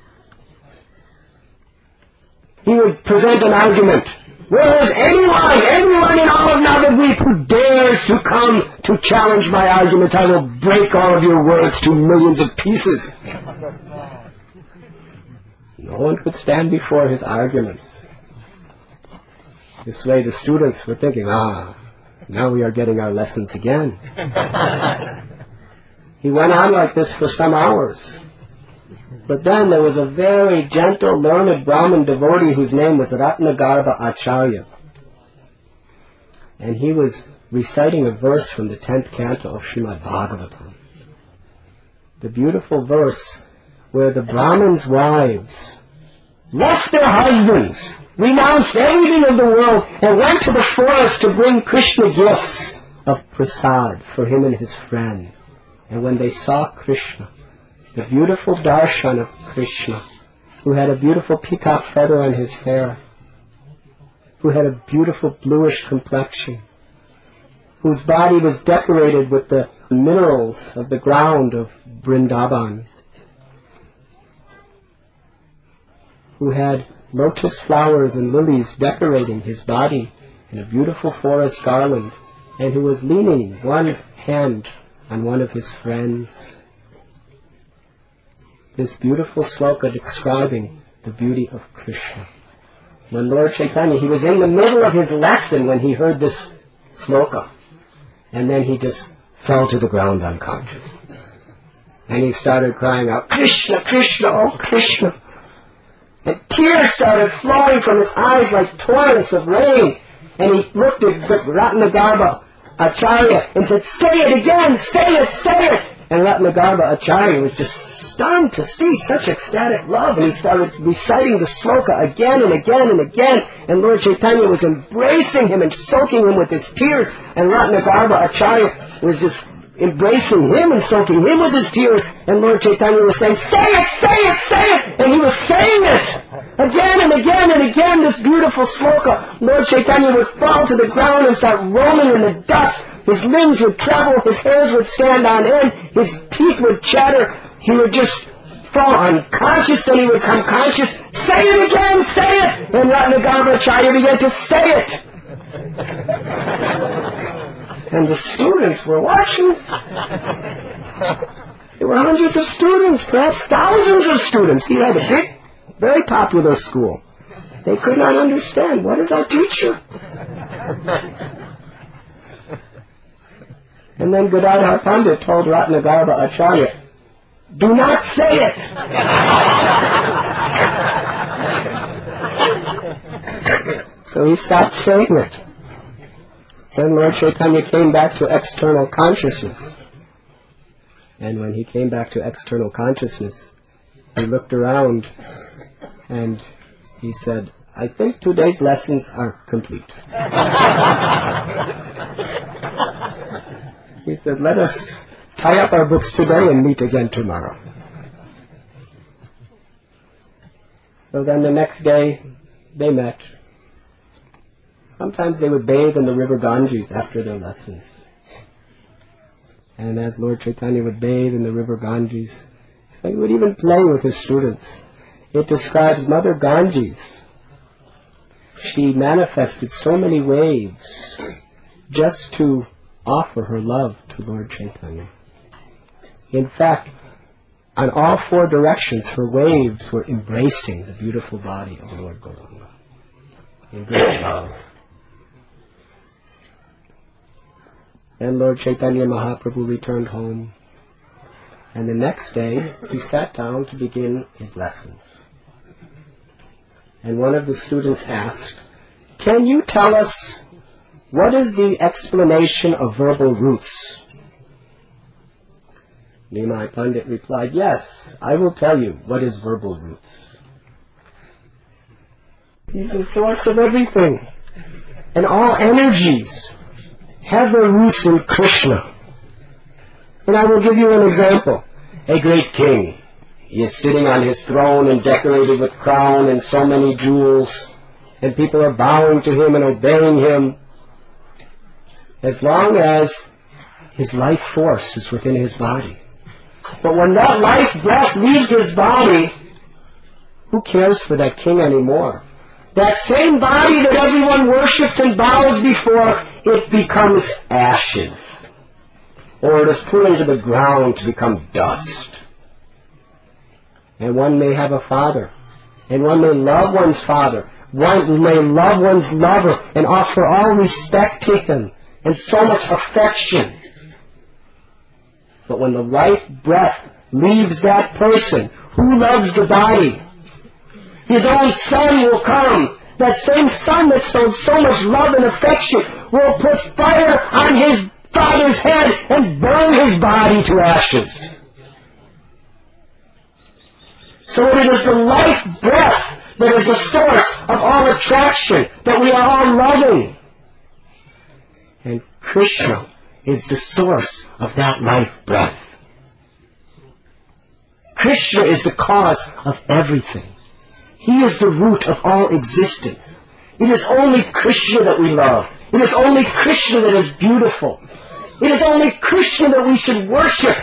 [SPEAKER 1] He would present an argument. Where is anyone, anyone in all of Navadvip who dares to come to challenge my arguments? I will break all of your words to millions of pieces. No one could stand before his arguments. This way the students were thinking, ah, now we are getting our lessons again. He went on like this for some hours. But then there was a very gentle, learned Brahmin devotee whose name was Ratnagarbha Acharya. And he was reciting a verse from the tenth canto of Srimad Bhagavatam. The beautiful verse where the Brahmin's wives left their husbands, renounced everything of the world, and went to the forest to bring Krishna gifts of prasad for him and his friends. And when they saw Krishna, the beautiful darshan of Krishna, who had a beautiful peacock feather on his hair, who had a beautiful bluish complexion, whose body was decorated with the minerals of the ground of Vrindavan, who had lotus flowers and lilies decorating his body in a beautiful forest garland, and who was leaning one hand on one of his friends. This beautiful sloka describing the beauty of Krishna. When Lord Chaitanya, he was in the middle of his lesson when he heard this sloka, and then he just fell to the ground unconscious. And he started crying out, Krishna, Krishna, oh Krishna. And tears started flowing from his eyes like torrents of rain. And he looked at Ratnagarbha Acharya and said, say it again, say it, say it. And Ratnagarbha Acharya was just stunned to see such ecstatic love. And he started reciting the sloka again and again and again. And Lord Chaitanya was embracing him and soaking him with his tears. And Ratnagarbha Acharya was just embracing him and soaking him with his tears. And Lord Chaitanya was saying, say it, say it, say it. And he was saying it again and again and again, this beautiful sloka. Lord Chaitanya would fall to the ground and start rolling in the dust. His limbs would tremble, his hairs would stand on end, his teeth would chatter. He would just fall unconscious, then he would come conscious. Say it again, say it. And Ratnagarbha Acharya began to say it. And the students were watching. There were hundreds of students, perhaps thousands of students. He had a big, very popular school. They could not understand. What is our teacher? And then Gadadhar Pandit told Ratnagarbha Acharya, do not say it. So he stopped saying it. Then Lord Chaitanya came back to external consciousness. And when he came back to external consciousness, he looked around and he said, I think today's lessons are complete. He said, let us tie up our books today and meet again tomorrow. So then the next day, they met. Sometimes they would bathe in the river Ganges after their lessons. And as Lord Chaitanya would bathe in the river Ganges, so he would even play with his students. It describes Mother Ganges. She manifested so many waves just to offer her love to Lord Chaitanya. In fact, on all four directions, her waves were embracing the beautiful body of Lord Gauranga in great love. Then Lord Chaitanya Mahaprabhu returned home, and the next day he sat down to begin his lessons. And one of the students asked, can you tell us what is the explanation of verbal roots? Nimai Pandit replied, yes, I will tell you what is verbal roots. He's the source of everything. And all energies have their roots in Krishna. And I will give you an example. A great king. He is sitting on his throne and decorated with crown and so many jewels. And people are bowing to him and obeying him. As long as his life force is within his body. But when that life breath leaves his body, who cares for that king anymore? That same body that everyone worships and bows before, it becomes ashes. Or it is put into the ground to become dust. And one may have a father. And one may love one's father. One may love one's lover and offer all respect to him and so much affection. But when the life breath leaves that person, who loves the body? His own son will come. That same son that shows so much love and affection will put fire on his father's head and burn his body to ashes. So it is the life breath that is the source of all attraction, that we are all loving. And Krishna is the source of that life breath. Krishna is the cause of everything. He is the root of all existence. It is only Krishna that we love. It is only Krishna that is beautiful. It is only Krishna that we should worship.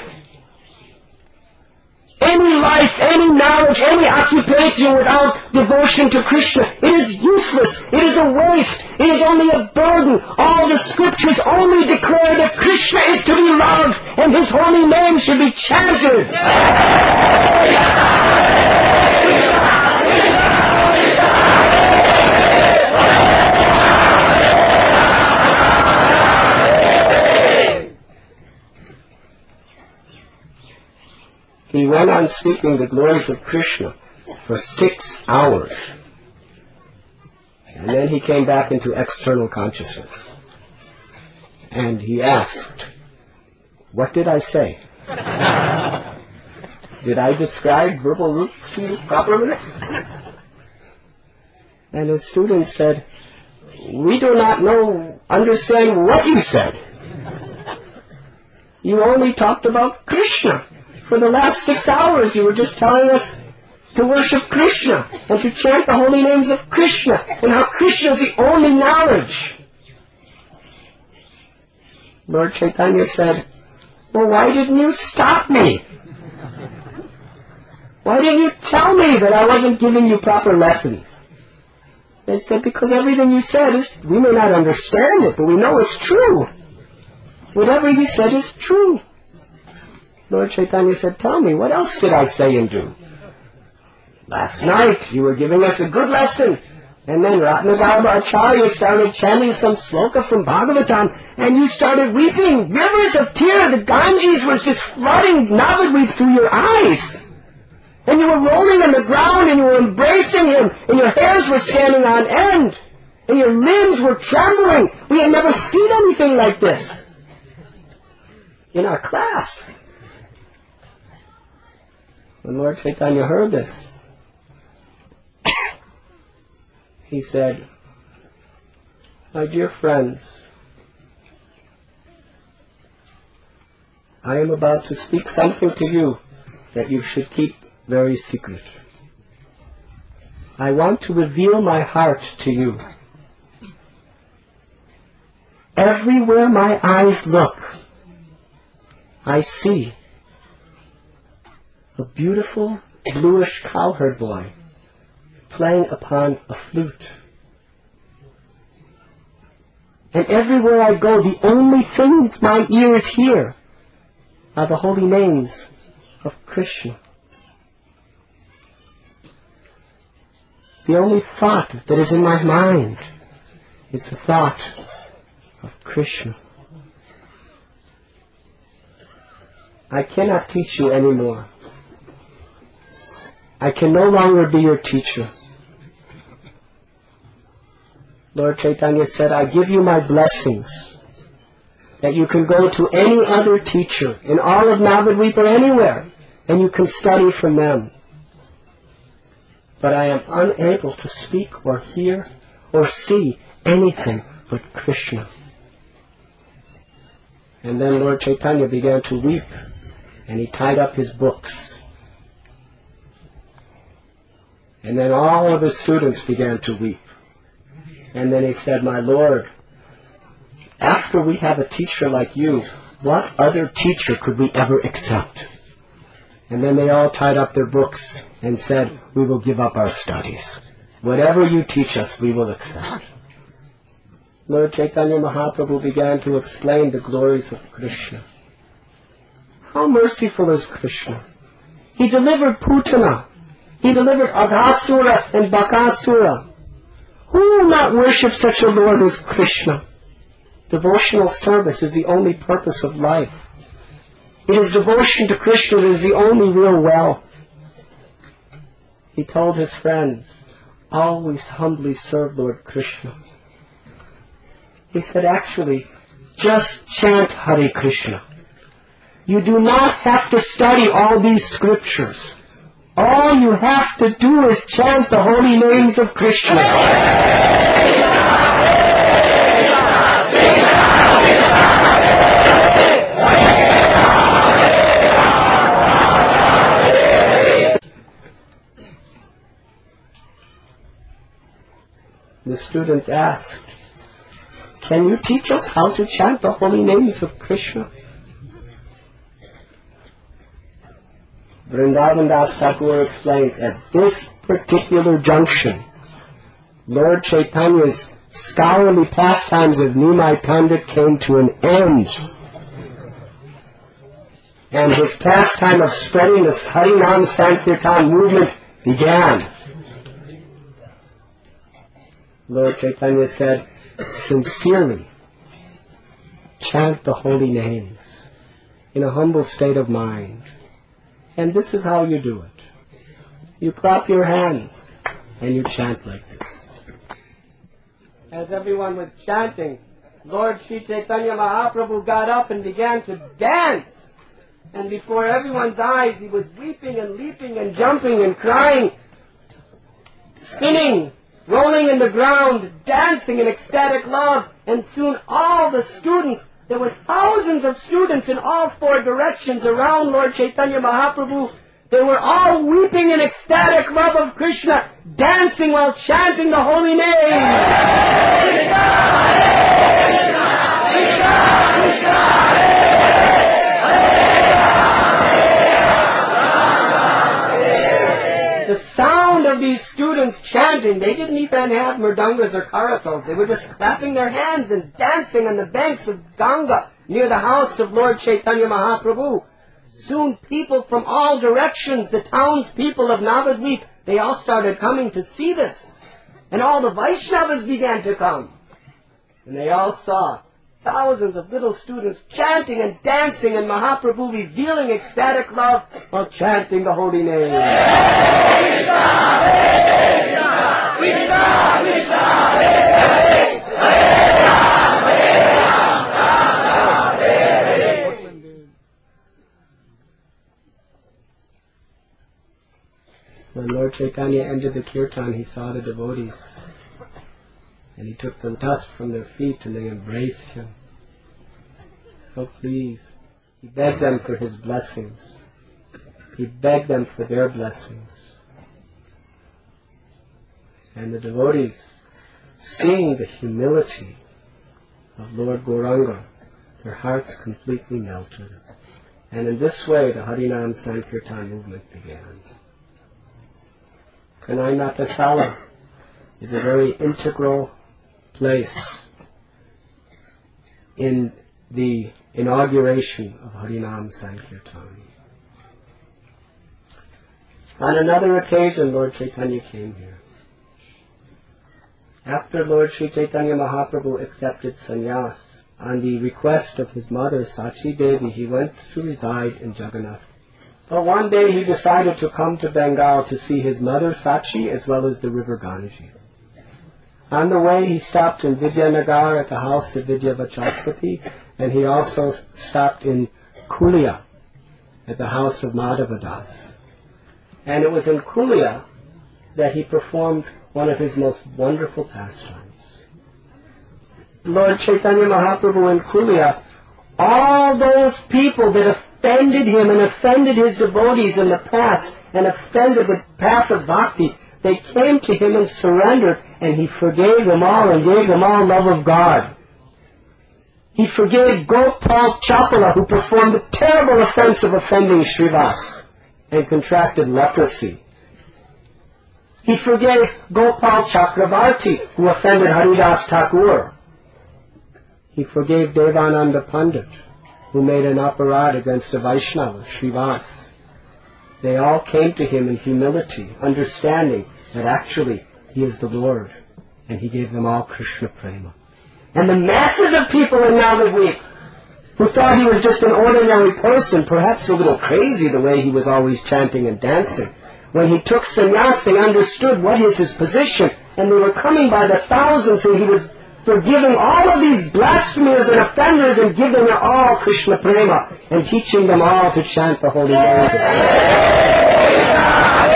[SPEAKER 1] Any life, any knowledge, any occupation without devotion to Krishna, it is useless. It is a waste. It is only a burden. All the scriptures only declare that Krishna is to be loved and His holy name should be chanted. He went on speaking the glories of Krishna for six hours. And then he came back into external consciousness. And he asked, what did I say? Did I describe verbal roots to you properly? And his student said, we do not know, understand what you said. You only talked about Krishna. For the last six hours you were just telling us to worship Krishna and to chant the holy names of Krishna and how Krishna is the only knowledge. Lord Chaitanya said, well, why didn't you stop me? Why didn't you tell me that I wasn't giving you proper lessons? They said, because everything you said is, we may not understand it, but we know it's true. Whatever you said is true. Lord Chaitanya said, tell me, what else did I say and do? Last night you were giving us a good lesson, and then Ratnagarbha Acharya started chanting some sloka from Bhagavatam, and you started weeping. Rivers of tears, the Ganges was just flooding Navadvip through your eyes. And you were rolling on the ground, and you were embracing him, and your hairs were standing on end, and your limbs were trembling. We had never seen anything like this in our class. When Lord Chaitanya heard this, he said, my dear friends, I am about to speak something to you that you should keep very secret. I want to reveal my heart to you. Everywhere my eyes look, I see a beautiful bluish cowherd boy playing upon a flute. And everywhere I go, the only things my ears hear are the holy names of Krishna. The only thought that is in my mind is the thought of Krishna. I cannot teach you anymore. I can no longer be your teacher. Lord Chaitanya said, I give you my blessings, that you can go to any other teacher in all of Navadvip or anywhere, and you can study from them. But I am unable to speak or hear or see anything but Krishna. And then Lord Chaitanya began to weep, and he tied up his books. And then all of his students began to weep. And then he said, my Lord, after we have a teacher like you, what other teacher could we ever accept? And then they all tied up their books and said, we will give up our studies. Whatever you teach us, we will accept. Lord Chaitanya Mahaprabhu began to explain the glories of Krishna. How merciful is Krishna! He delivered Putana. He delivered Aghasura and Bakasura. Who will not worship such a Lord as Krishna? Devotional service is the only purpose of life. It is devotion to Krishna that is the only real wealth. He told his friends, always humbly serve Lord Krishna. He said, actually, just chant Hare Krishna. You do not have to study all these scriptures. All you have to do is chant the holy names of Krishna. The students asked, "Can you teach us how to chant the holy names of Krishna?" Vrindavan Das Thakur explained, at this particular junction, Lord Chaitanya's scholarly pastimes of Nimai Pandit came to an end. And his pastime of spreading the Harinam Sankirtan movement began. Lord Chaitanya said, sincerely, chant the holy names in a humble state of mind. And this is how you do it. You clap your hands and you chant like this. As everyone was chanting, Lord Sri Chaitanya Mahaprabhu got up and began to dance. And before everyone's eyes, he was weeping and leaping and jumping and crying, spinning, rolling in the ground, dancing in ecstatic love. And soon all the students, there were thousands of students in all four directions around Lord Chaitanya Mahaprabhu. They were all weeping in ecstatic love of Krishna, dancing while chanting the holy name. Hare Krishna, Hare Krishna, Krishna Krishna, Hare Hare. The sound of these students chanting, they didn't even have mridangas or karatals. They were just clapping their hands and dancing on the banks of Ganga near the house of Lord Chaitanya Mahaprabhu. Soon people from all directions, the townspeople of Navadvip, they all started coming to see this. And all the Vaishnavas began to come. And they all saw thousands of little students chanting and dancing, and Mahaprabhu revealing ecstatic love while chanting the holy name. Hare Krishna, Hare Krishna, Krishna Krishna, Hare Hare, Hare Ram, Hare Ram, Ram Ram, Hare Hare. When Lord Chaitanya entered the kirtan, he saw the devotees. And he took the dust from their feet and they embraced him. So pleased. He begged them for his blessings. He begged them for their blessings. And the devotees, seeing the humility of Lord Gauranga, their hearts completely melted. And in this way the Harinam Sankirtan movement began. Kanai Natasala is a very integral place in the inauguration of Harinam Sankirtan. On another occasion, Lord Chaitanya came here. After Lord Sri Chaitanya Mahaprabhu accepted sannyas, on the request of his mother, Sachi Devi, he went to reside in Jagannath. But one day he decided to come to Bengal to see his mother Sachi as well as the river Ganges. On the way he stopped in Vidyanagar at the house of Vidya Vachaspati, and he also stopped in Kulia at the house of Madhavadas. And it was in Kulia that he performed one of his most wonderful pastimes. Lord Chaitanya Mahaprabhu in Kulia, all those people that offended him and offended his devotees in the past and offended the path of bhakti, they came to him and surrendered, and he forgave them all and gave them all love of God. He forgave Gopal Chapala, who performed the terrible offense of offending Srivas and contracted leprosy. He forgave Gopal Chakravarti, who offended Haridas Thakur. He forgave Devananda Pandit, who made an aparad against a Vaishnava, Srivas. They all came to him in humility, understanding that actually he is the Lord, and he gave them all Krishna Prema. And the masses of people in Navadvip, who thought he was just an ordinary person, perhaps a little crazy the way he was always chanting and dancing, when he took sannyas, they understood what is his position, and they were coming by the thousands, and he was forgiving all of these blasphemers and offenders and giving them all Krishna Prema and teaching them all to chant the holy names.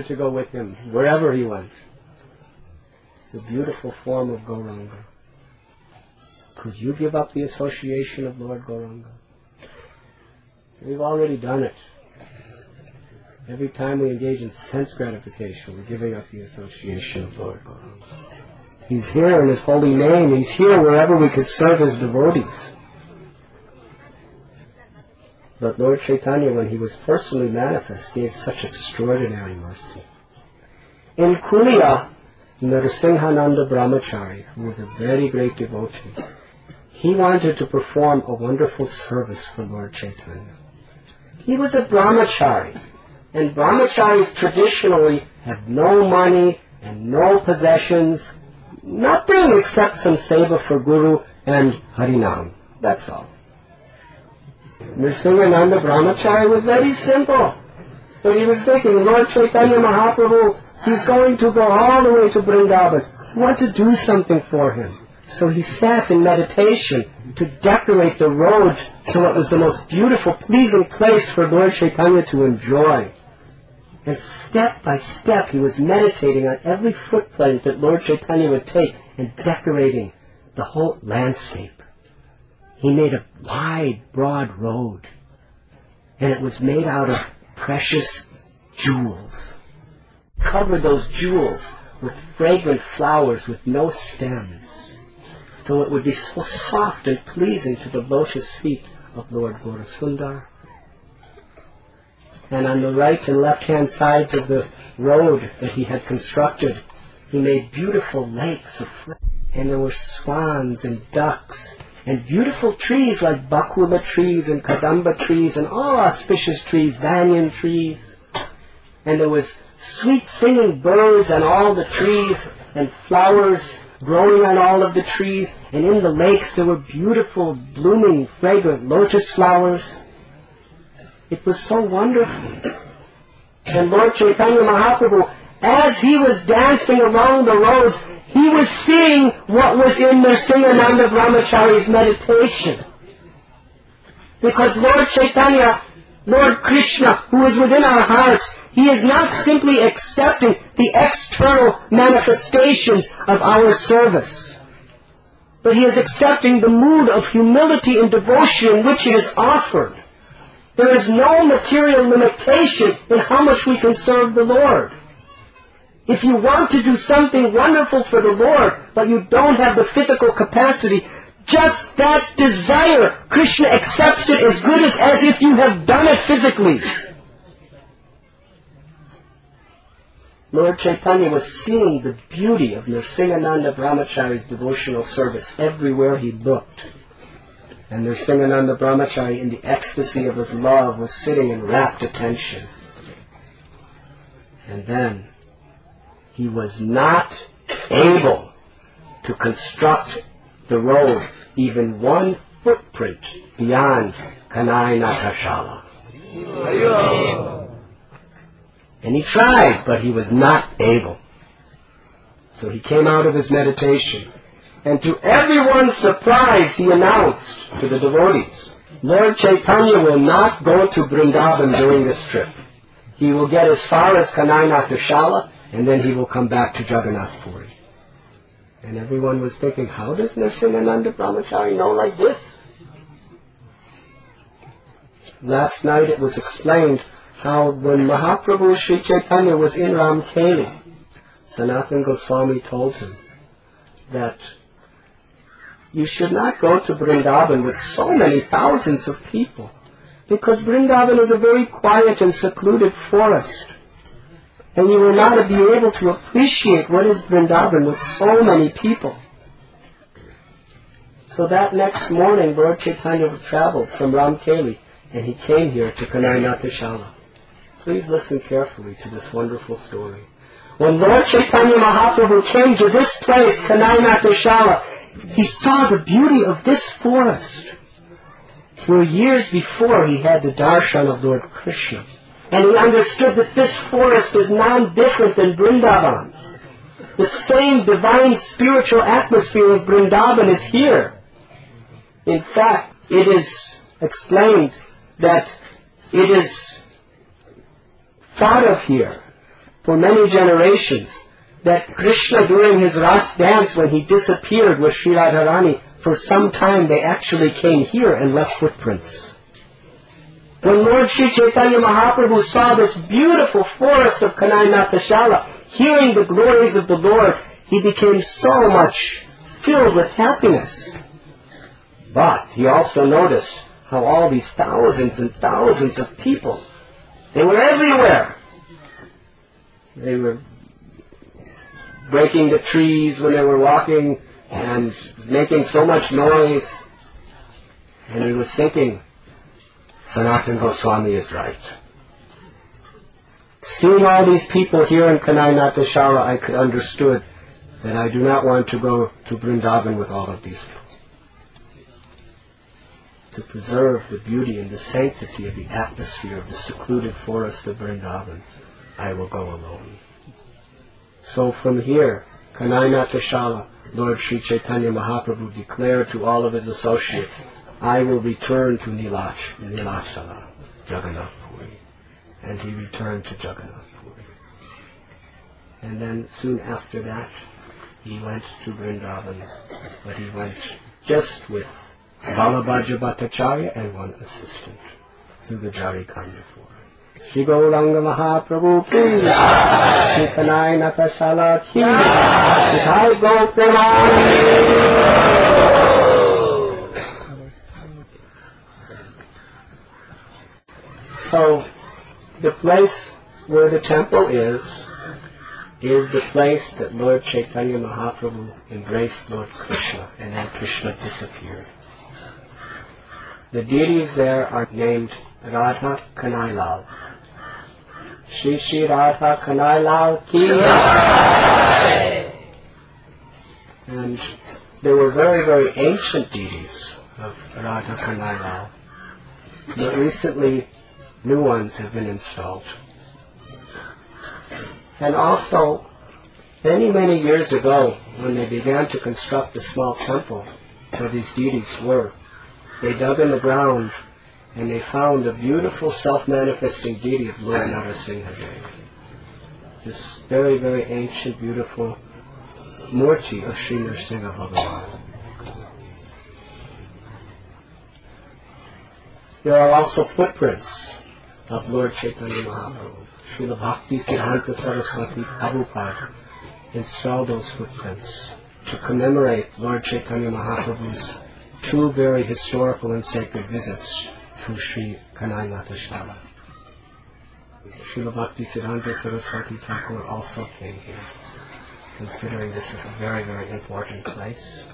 [SPEAKER 1] wanted to go with him wherever he went. The beautiful form of Gauranga. Could you give up the association of Lord Gauranga? We've already done it. Every time we engage in sense gratification, we're giving up the association of Lord Gauranga. He's here in His holy name. He's here wherever we could serve His devotees. But Lord Chaitanya, when He was personally manifest, gave such extraordinary mercy. In Kulia, Narasimhananda Brahmachari, who was a very great devotee, he wanted to perform a wonderful service for Lord Chaitanya. He was a brahmachari, and brahmacharis traditionally have no money and no possessions, nothing except some seva for Guru and Harinam. That's all. Nrsimhananda Brahmachari was very simple, but he was thinking, Lord Chaitanya Mahaprabhu, he's going to go all the way to Vrindavan. I want to do something for him. So he sat in meditation to decorate the road so it was the most beautiful, pleasing place for Lord Chaitanya to enjoy. And step by step he was meditating on every footprint that Lord Chaitanya would take and decorating the whole landscape. He made a wide, broad road, and it was made out of precious jewels. Covered those jewels with fragrant flowers with no stems, so it would be so soft and pleasing to the lotus feet of Lord Gaurasundar. And on the right and left-hand sides of the road that he had constructed, he made beautiful lakes of flowers. And there were swans and ducks and beautiful trees like bakula trees and kadamba trees and all auspicious trees, banyan trees. And there was sweet singing birds on all the trees and flowers growing on all of the trees. And in the lakes there were beautiful, blooming, fragrant lotus flowers. It was so wonderful. And Lord Chaitanya Mahaprabhu, as he was dancing along the roads, he was seeing what was in Nrsimhananda Brahmachari's meditation. Because Lord Chaitanya, Lord Krishna, who is within our hearts, He is not simply accepting the external manifestations of our service, but He is accepting the mood of humility and devotion in which it is offered. There is no material limitation in how much we can serve the Lord. If you want to do something wonderful for the Lord, but you don't have the physical capacity, just that desire, Krishna accepts it as good as, as if you have done it physically. Lord Chaitanya was seeing the beauty of Nrsimhananda Brahmachari's devotional service everywhere he looked. And Nrsimhananda Brahmachari, in the ecstasy of his love, was sitting in rapt attention. And then he was not able to construct the road even one footprint beyond Kanai Natashala. And he tried, but he was not able. So he came out of his meditation, and to everyone's surprise he announced to the devotees, Lord Chaitanya will not go to Vrindavan during this trip. He will get as far as Kanai Natashala, and then he will come back to Jagannath Puri. And everyone was thinking, how does Nrsimhananda Brahmachari know like this? Last night it was explained how when Mahaprabhu Sri Chaitanya was in Ramkeli, Sanatana Goswami told him that you should not go to Vrindavan with so many thousands of people, because Vrindavan is a very quiet and secluded forest. And you will not be able to appreciate what is Vrindavan with so many people. So that next morning, Lord Chaitanya traveled from Ramkeli, and he came here to Kanai Natashala. Please listen carefully to this wonderful story. When Lord Chaitanya Mahaprabhu came to this place, Kanai Natashala, he saw the beauty of this forest, where years before he had the darshan of Lord Krishna. And he understood that this forest is non-different than Vrindavan. The same divine spiritual atmosphere of Vrindavan is here. In fact, it is explained that it is thought of here for many generations that Krishna, during his Ras dance, when he disappeared with Sri Radharani, for some time they actually came here and left footprints. When Lord Sri Chaitanya Mahaprabhu saw this beautiful forest of Kanai Nathashala, hearing the glories of the Lord, he became so much filled with happiness. But he also noticed how all these thousands and thousands of people, they were everywhere. They were breaking the trees when they were walking and making so much noise. And he was thinking, Sanatana Goswami is right. Seeing all these people here in Kanai Nathashala, I could understood that I do not want to go to Vrindavan with all of these people. To preserve the beauty and the sanctity of the atmosphere of the secluded forest of Vrindavan, I will go alone. So from here, Kanai Nathashala, Lord Sri Chaitanya Mahaprabhu declared to all of his associates, I will return to Nilash, Nilashala, Jagannath Puri. And he returned to Jagannath Puri. And then soon after that, he went to Vrindavan, but he went just with Vallabhaja Bhattacharya and one assistant through the Jari Kanya Forest. Shri Gauranga Mahaprabhu ki, Shri Kanai Nathashala ki, Shri Go So, the place where the temple is, is the place that Lord Chaitanya Mahaprabhu embraced Lord Krishna, and then Krishna disappeared. The deities there are named Radha Kanailal. Shri Shri Radha Kanailal ki. And there were very, very ancient deities of Radha Kanailal. But recently, new ones have been installed. And also, many, many years ago, when they began to construct a small temple where these deities were, they dug in the ground and they found a beautiful self-manifesting deity of Lord Narasimhadev. This very, very ancient, beautiful Murti of Sri Narasimha Bhagavan. There are also footprints of Lord Chaitanya Mahaprabhu. Srila Bhakti Siddhanta Saraswati Prabhupada installed those footprints to commemorate Lord Chaitanya Mahaprabhu's two very historical and sacred visits to Sri Kanai Nathashala. Srila Bhakti Siddhanta Saraswati Thakur also came here, considering this is a very, very important place.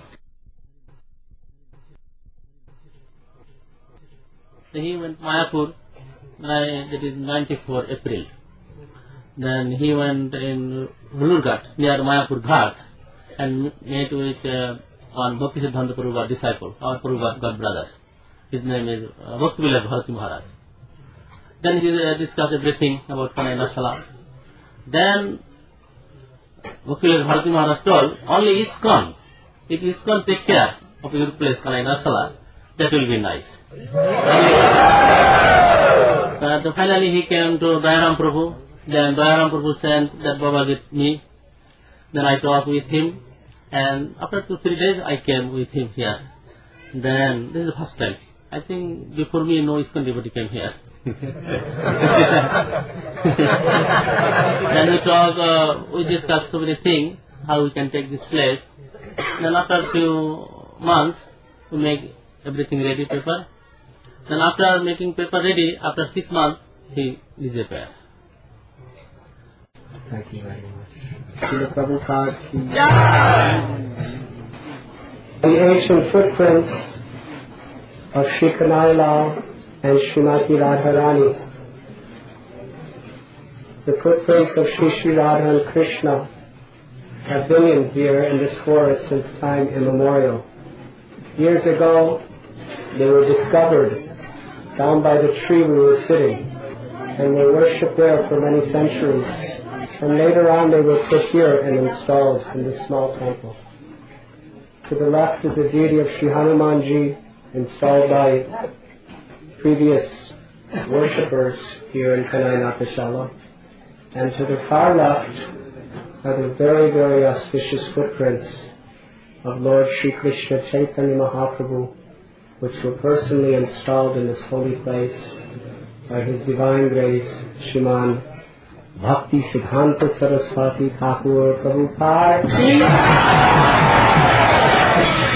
[SPEAKER 3] He went to Mayapur, that is ninety-four April. Then he went in Hulurghat, near Mayapur Ghat, and met with uh, one Bhakti Siddhanta Prabhupada disciple, our Prabhupada God brothers. His name is uh, Bhakti Villas Bharati Maharaj. Then he uh, discussed everything about Kanai Nathashala. Then Bhakti Villas Bharati Maharaj told, only ISKCON, if ISKCON take care of your place Kanai Nathashala, that will be nice. uh, so finally he came to Dayaram Prabhu. Then Dayaram Prabhu sent that Baba with me. Then I talked with him, and after two, three days I came with him here. Then this is the first time. I think before me no ISKCON devotee came here. Then we talk, uh, we discussed so many things, how we can take this place. Then after a few months, we make everything ready, paper. Then after making paper ready, after six months, he disappeared.
[SPEAKER 1] Thank you very much. Srila Prabhupada. The ancient footprints of Sri Kanailal and Srimati Radharani. The footprints of Sri Sri Radha and Krishna have been in here in this forest since time immemorial. Years ago, they were discovered down by the tree we were sitting, and were worshipped there for many centuries. And later on they were put here and installed in this small temple. To the left is the deity of Sri Hanumanji, installed by previous worshippers here in Kanai Nathashala. And to the far left are the very, very auspicious footprints of Lord Sri Krishna Chaitanya Mahaprabhu, which were personally installed in this holy place by His Divine Grace, Shriman Bhakti Siddhanta Saraswati Thakur Prabhupada.